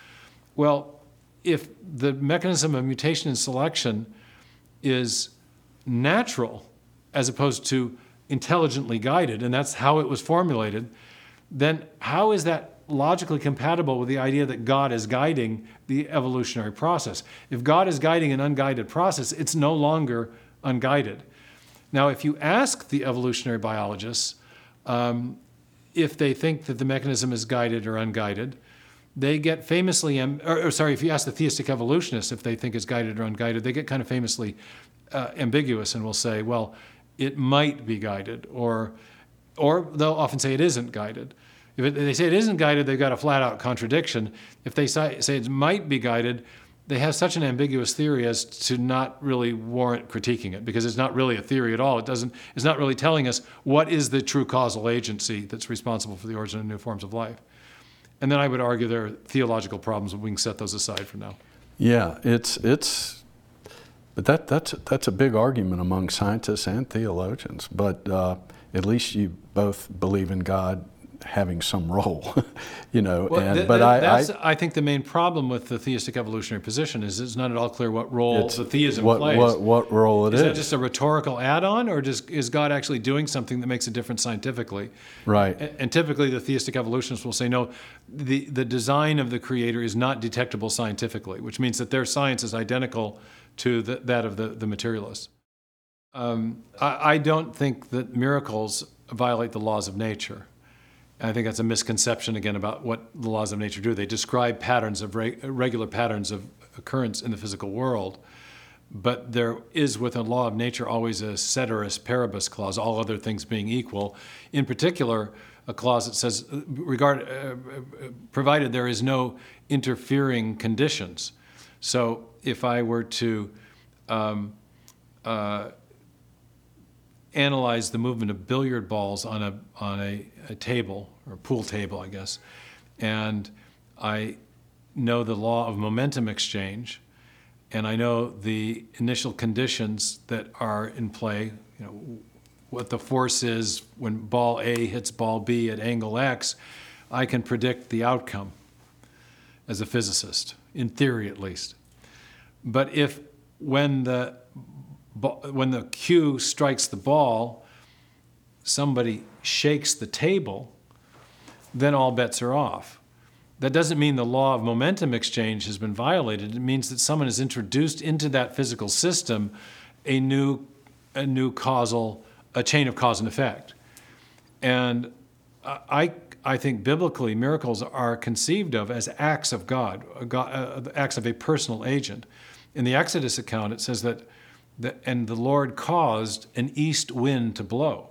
Well, if the mechanism of mutation and selection is natural as opposed to intelligently guided, and that's how it was formulated, then how is that logically compatible with the idea that God is guiding the evolutionary process? If God is guiding an unguided process, it's no longer unguided. Now, if you ask the evolutionary biologists um, if they think that the mechanism is guided or unguided, they get famously, or, or sorry, if you ask the theistic evolutionists if they think it's guided or unguided, they get kind of famously uh, ambiguous and will say, well, it might be guided, or, or they'll often say it isn't guided. If it, they say it isn't guided, they've got a flat-out contradiction. If they say, say it might be guided, they have such an ambiguous theory as to not really warrant critiquing it, because it's not really a theory at all. It doesn't, it's not really telling us what is the true causal agency that's responsible for the origin of new forms of life. And then I would argue there are theological problems, but we can set those aside for now. Yeah, it's, it's but that, that's, that's a big argument among scientists and theologians. But uh, at least you both believe in God having some role, you know. Well, and th- but th- I, that's, I, I think the main problem with the theistic evolutionary position is it's not at all clear what role the theism what, plays. What, what role it is. Is that just a rhetorical add-on, or does, is God actually doing something that makes a difference scientifically? Right. And, and typically the theistic evolutionists will say, no, the, the design of the creator is not detectable scientifically, which means that their science is identical to the, that of the, the materialists. Um, I, I don't think that miracles violate the laws of nature. And I think that's a misconception, again, about what the laws of nature do. They describe patterns of re- regular patterns of occurrence in the physical world, but there is, with a law of nature, always a ceteris paribus clause, all other things being equal. In particular, a clause that says, regard, uh, provided there is no interfering conditions. So if I were to um, uh, analyze the movement of billiard balls on a on a, a table, or a pool table, I guess, and I know the law of momentum exchange, and I know the initial conditions that are in play, you know, what the force is when ball A hits ball B at angle X, I can predict the outcome as a physicist, in theory at least. But if when the when the cue strikes the ball, somebody shakes the table, then all bets are off. That doesn't mean the law of momentum exchange has been violated. It means that someone has introduced into that physical system a new, a new causal, a chain of cause and effect. And I, I think biblically miracles are conceived of as acts of God, God uh, acts of a personal agent. In the Exodus account, it says that, that, and the Lord caused an east wind to blow.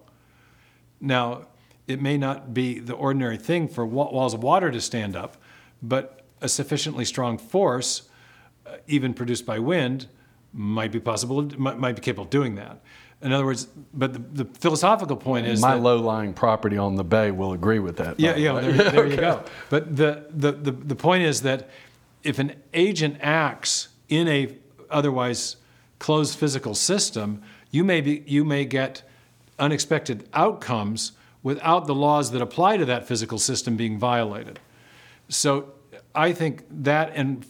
Now, it may not be the ordinary thing for walls of water to stand up, but a sufficiently strong force, uh, even produced by wind, might be possible, might, might be capable of doing that. In other words, but the, the philosophical point is my that, low-lying property on the bay will agree with that. Yeah, yeah, way. there, there Okay. you go. But the, the, the, the point is that if an agent acts in a otherwise closed physical system, you may be, you may get unexpected outcomes without the laws that apply to that physical system being violated. So I think that and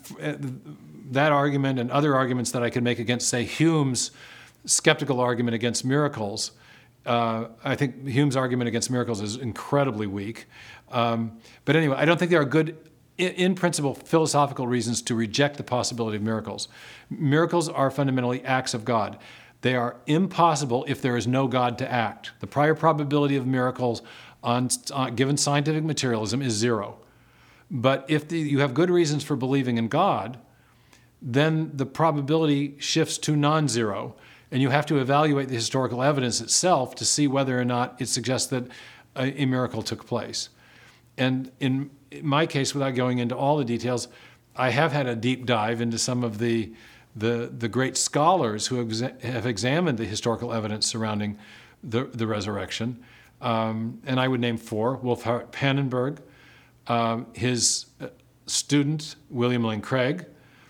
that argument and other arguments that I could make against, say, Hume's skeptical argument against miracles, uh, I think Hume's argument against miracles is incredibly weak. Um, but anyway, I don't think there are good, in, in principle, philosophical reasons to reject the possibility of miracles. Miracles are fundamentally acts of God. They are impossible if there is no God to act. The prior probability of miracles on, on given scientific materialism is zero. But if the, you have good reasons for believing in God, then the probability shifts to non-zero, and you have to evaluate the historical evidence itself to see whether or not it suggests that a, a miracle took place. And in my case, without going into all the details, I have had a deep dive into some of the the, the great scholars who exa- have examined the historical evidence surrounding the, the resurrection. Um, and I would name four: Wolfhart Pannenberg, um, his student, William Lane Craig,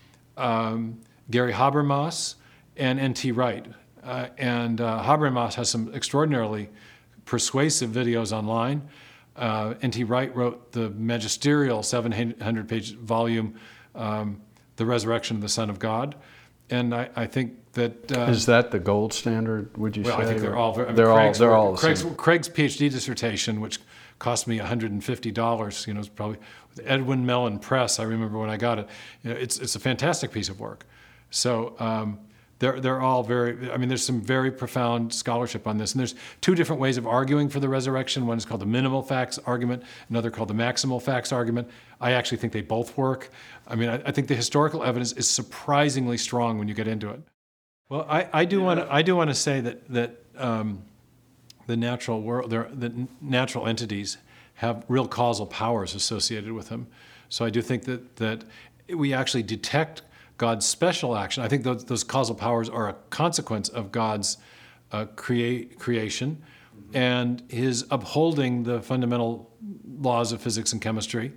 um, Gary Habermas, and N T Wright. Uh, and uh, Habermas has some extraordinarily persuasive videos online. Uh, N T Wright wrote the magisterial seven hundred page volume, um, The Resurrection of the Son of God. And I, I think that... Uh, Is that the gold standard, would you well, say? I think they're all... I mean, they're Craig's, all, they're all the Craig's, same. Craig's PhD dissertation, which cost me one hundred fifty dollars, you know, it's probably with Edwin Mellon Press, I remember when I got it. You know, it's, it's a fantastic piece of work. So... Um, They're, they're all very, I mean, there's some very profound scholarship on this. And there's two different ways of arguing for the resurrection. One is called the minimal facts argument, another called the maximal facts argument. I actually think they both work. I mean, I, I think the historical evidence is surprisingly strong when you get into it. Well, I, I do want to I do want to say that that um, the natural world, the natural entities have real causal powers associated with them. So I do think that that we actually detect God's special action. I think those, those causal powers are a consequence of God's uh, crea- creation mm-hmm. and his upholding the fundamental laws of physics and chemistry.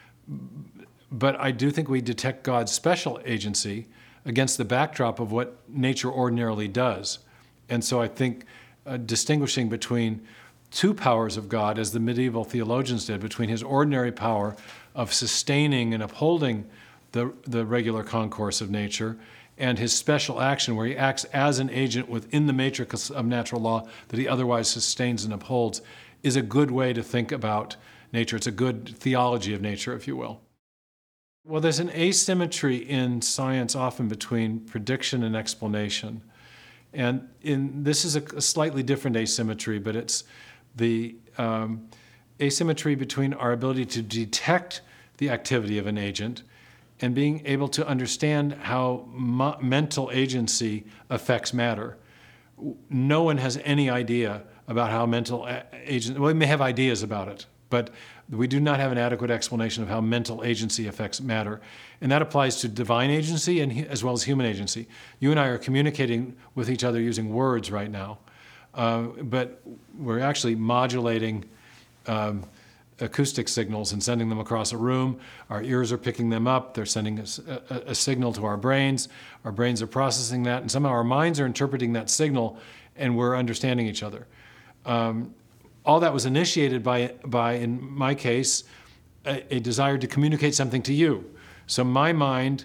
But I do think we detect God's special agency against the backdrop of what nature ordinarily does. And so I think uh, distinguishing between two powers of God, as the medieval theologians did, between his ordinary power of sustaining and upholding The, the regular concourse of nature, and his special action where he acts as an agent within the matrix of natural law that he otherwise sustains and upholds, is a good way to think about nature. It's a good theology of nature, if you will. Well, there's an asymmetry in science often between prediction and explanation. And in this is a, a slightly different asymmetry, but it's the um, asymmetry between our ability to detect the activity of an agent and being able to understand how mo- mental agency affects matter. No one has any idea about how mental agency, well, we may have ideas about it, but we do not have an adequate explanation of how mental agency affects matter. And that applies to divine agency and as well as human agency. You and I are communicating with each other using words right now, uh, but we're actually modulating um, acoustic signals and sending them across a room. Our ears are picking them up. They're sending a, a, a signal to our brains. Our brains are processing that, and somehow our minds are interpreting that signal, and we're understanding each other. Um, all that was initiated by, by in my case, a, a desire to communicate something to you. So my mind,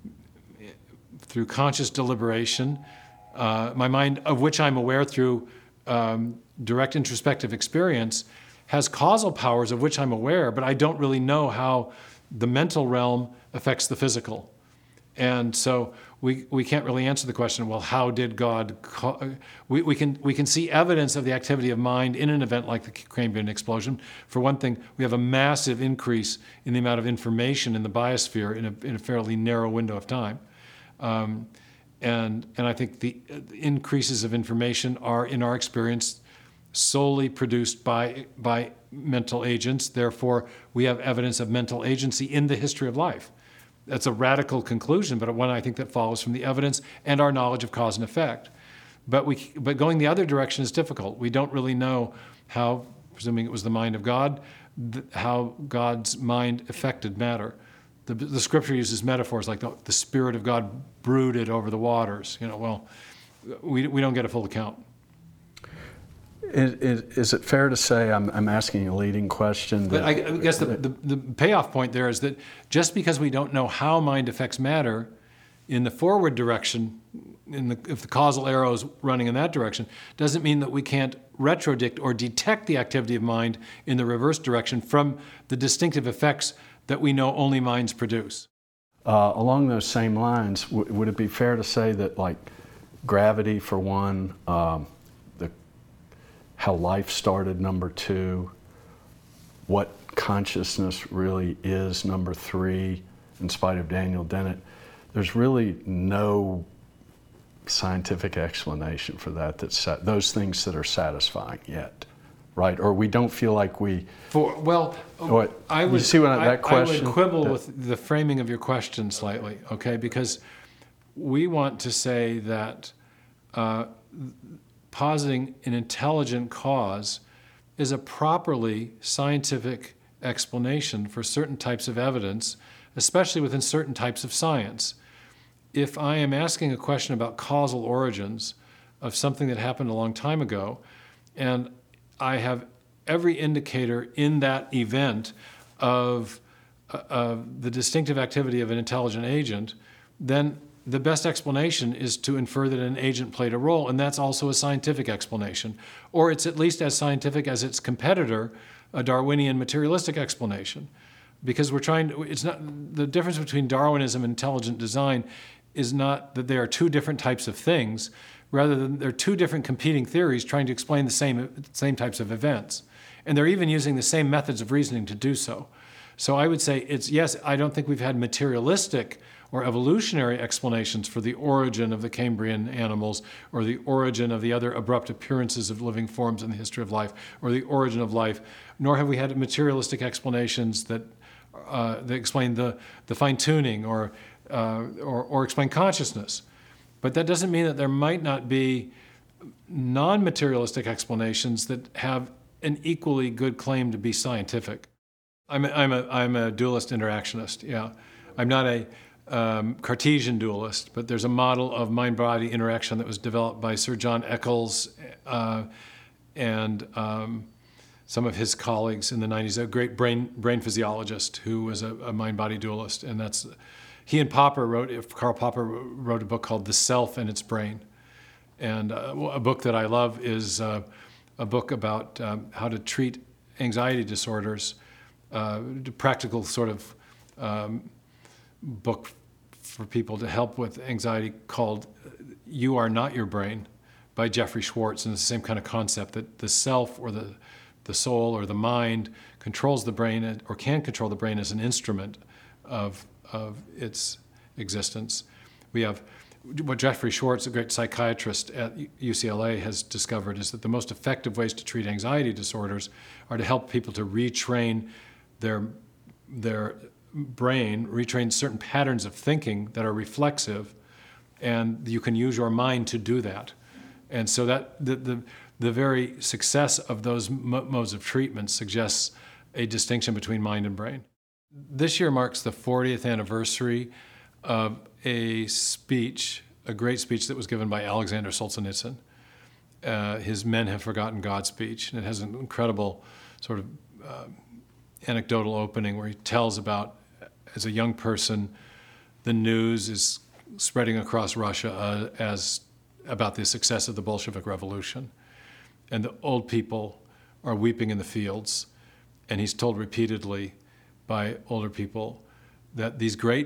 through conscious deliberation, uh, my mind of which I'm aware through um, direct introspective experience, has causal powers of which I'm aware, but I don't really know how the mental realm affects the physical. And so we, we can't really answer the question, well, how did God... Co- we, we, can, we can see evidence of the activity of mind in an event like the Cambrian explosion. For one thing, we have a massive increase in the amount of information in the biosphere in a, in a fairly narrow window of time. Um, and, and I think the increases of information are, in our experience, solely produced by, by mental agents. Therefore, we have evidence of mental agency in the history of life. That's a radical conclusion, but one I think that follows from the evidence and our knowledge of cause and effect. But we, but going the other direction is difficult. We don't really know how, presuming it was the mind of God, th- how God's mind affected matter. The, the scripture uses metaphors like the, the Spirit of God brooded over the waters. You know, well, we, we don't get a full account. Is, is, is it fair to say, I'm, I'm asking a leading question, that, but I, I guess the, the, the payoff point there is that just because we don't know how mind affects matter in the forward direction, in the, if the causal arrow is running in that direction, doesn't mean that we can't retrodict or detect the activity of mind in the reverse direction from the distinctive effects that we know only minds produce. Uh, along those same lines, w- would it be fair to say that, like, gravity, for one, um, the how life started, number two, what consciousness really is, number three, in spite of Daniel Dennett, there's really no scientific explanation for that, that's those things that are satisfying yet, right? Or we don't feel like we... For, well, what, I would, you see what I, that I, question? I would quibble that, with the framing of your question slightly, okay? Because we want to say that uh, positing an intelligent cause is a properly scientific explanation for certain types of evidence, especially within certain types of science. If I am asking a question about causal origins of something that happened a long time ago, and I have every indicator in that event of, uh, of the distinctive activity of an intelligent agent, then the best explanation is to infer that an agent played a role, and that's also a scientific explanation. Or it's at least as scientific as its competitor, a Darwinian materialistic explanation. Because we're trying to, it's not, the difference between Darwinism and intelligent design is not that there are two different types of things, rather than they're two different competing theories trying to explain the same, same types of events. And they're even using the same methods of reasoning to do so. So I would say it's, yes, I don't think we've had materialistic or evolutionary explanations for the origin of the Cambrian animals, or the origin of the other abrupt appearances of living forms in the history of life, or the origin of life, nor have we had materialistic explanations that, uh, that explain the, the fine-tuning or, uh, or, or explain consciousness. But that doesn't mean that there might not be non-materialistic explanations that have an equally good claim to be scientific. I'm a, I'm a, I'm a dualist interactionist, yeah. I'm not a um, Cartesian dualist, but there's a model of mind-body interaction that was developed by Sir John Eccles uh, and um, some of his colleagues in the nineties, a great brain brain physiologist who was a, a mind-body dualist. And that's, he and Popper wrote, Karl Popper wrote a book called The Self and Its Brain. And uh, a book that I love is uh, a book about um, how to treat anxiety disorders, uh, practical sort of um, book for people to help with anxiety called You Are Not Your Brain by Jeffrey Schwartz. And it's the same kind of concept that the self or the, the soul or the mind controls the brain or can control the brain as an instrument of of its existence. We have what Jeffrey Schwartz, a great psychiatrist at U C L A, has discovered is that the most effective ways to treat anxiety disorders are to help people to retrain their their brain, retrain certain patterns of thinking that are reflexive, and you can use your mind to do that. And so that the the, the very success of those mo- modes of treatment suggests a distinction between mind and brain. This year marks the fortieth anniversary of a speech, a great speech that was given by Alexander Solzhenitsyn, uh, his Men Have Forgotten God speech. And it has an incredible sort of uh, anecdotal opening where he tells about, as a young person, the news is spreading across Russia uh, as about the success of the Bolshevik Revolution. And the old people are weeping in the fields. And he's told repeatedly by older people that these great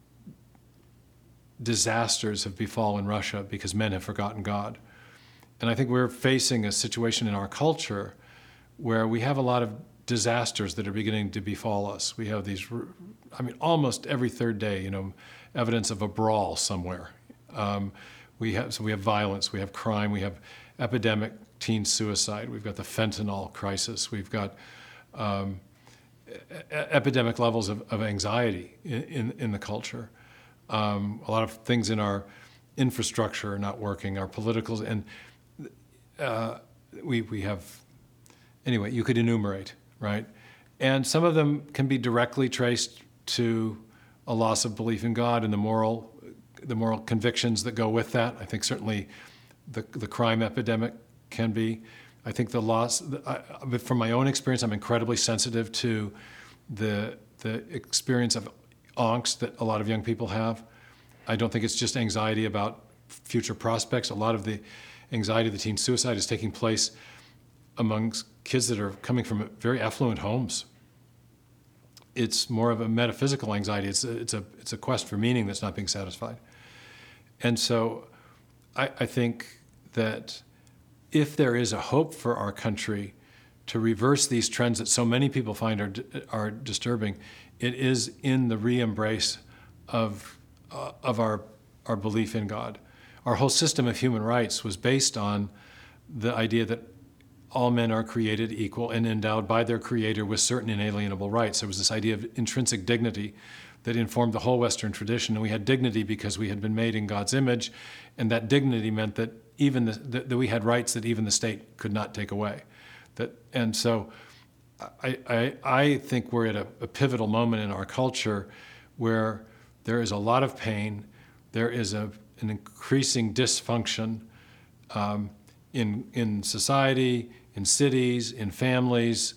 disasters have befallen Russia because men have forgotten God. And I think we're facing a situation in our culture where we have a lot of disasters that are beginning to befall us. We have these, I mean, almost every third day, you know, evidence of a brawl somewhere. Um, we have, so we have violence, we have crime, we have epidemic teen suicide, we've got the fentanyl crisis, we've got um, e- epidemic levels of, of anxiety in, in, in the culture. Um, a lot of things in our infrastructure are not working, our politicals, and uh, we we have, anyway, you could enumerate, right? And some of them can be directly traced to a loss of belief in God and the moral the moral convictions that go with that. I think certainly the the crime epidemic can be. I think the loss, I, but from my own experience, I'm incredibly sensitive to the the experience of angst that a lot of young people have. I don't think it's just anxiety about future prospects. A lot of the anxiety of the teen suicide is taking place amongst kids that are coming from very affluent homes. It's more of a metaphysical anxiety. It's a, it's a, it's a quest for meaning that's not being satisfied. And so I, I think that if there is a hope for our country to reverse these trends that so many people find are, are disturbing, it is in the re-embrace of, uh, of our, our belief in God. Our whole system of human rights was based on the idea that all men are created equal and endowed by their Creator with certain inalienable rights. There was this idea of intrinsic dignity that informed the whole Western tradition, and we had dignity because we had been made in God's image, and that dignity meant that even the, that, that we had rights that even the state could not take away. That, and so I, I, I think we're at a, a pivotal moment in our culture where there is a lot of pain, there is a, an increasing dysfunction um, in, in society, in cities, in families,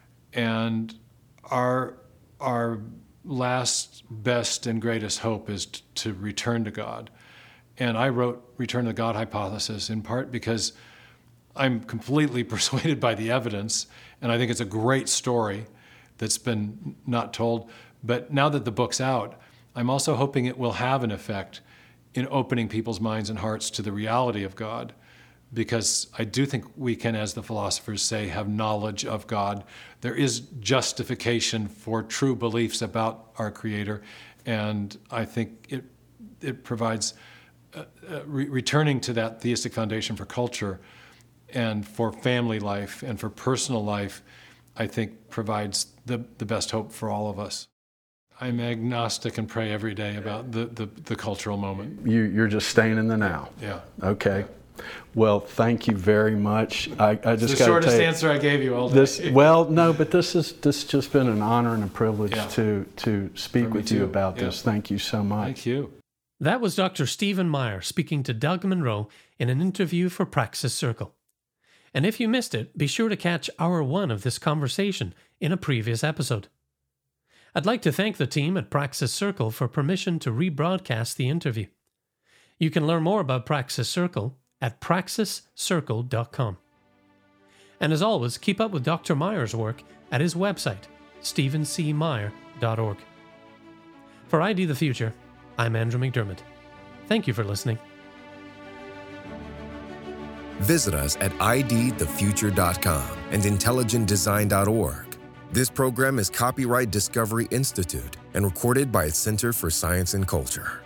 and our, our last, best, and greatest hope is t- to return to God. And I wrote Return to God Hypothesis in part because I'm completely persuaded by the evidence, and I think it's a great story that's been not told. But now that the book's out, I'm also hoping it will have an effect in opening people's minds and hearts to the reality of God, because I do think we can, as the philosophers say, have knowledge of God. There is justification for true beliefs about our Creator, and I think it it provides uh, uh, re- returning to that theistic foundation for culture and for family life and for personal life, I think provides the, the best hope for all of us. I'm agnostic and pray every day about the, the, the cultural moment. You, you're just staying in the now. Yeah. Okay. Well, thank you very much. I, I just It's the got shortest to tell you, answer I gave you all day. this. Well, no, but this is this has just been an honor and a privilege Yeah. to to speak For me with you too. about Yeah. this. Thank you so much. Thank you. That was Doctor Stephen Meyer speaking to Doug Monroe in an interview for Praxis Circle. And if you missed it, be sure to catch hour one of this conversation in a previous episode. I'd like to thank the team at Praxis Circle for permission to rebroadcast the interview. You can learn more about Praxis Circle at praxis circle dot com. And as always, keep up with Doctor Meyer's work at his website, stephen c meyer dot org. For I D the Future, I'm Andrew McDermott. Thank you for listening. Visit us at I D the future dot com and intelligent design dot org. This program is copyright Discovery Institute and recorded by its Center for Science and Culture.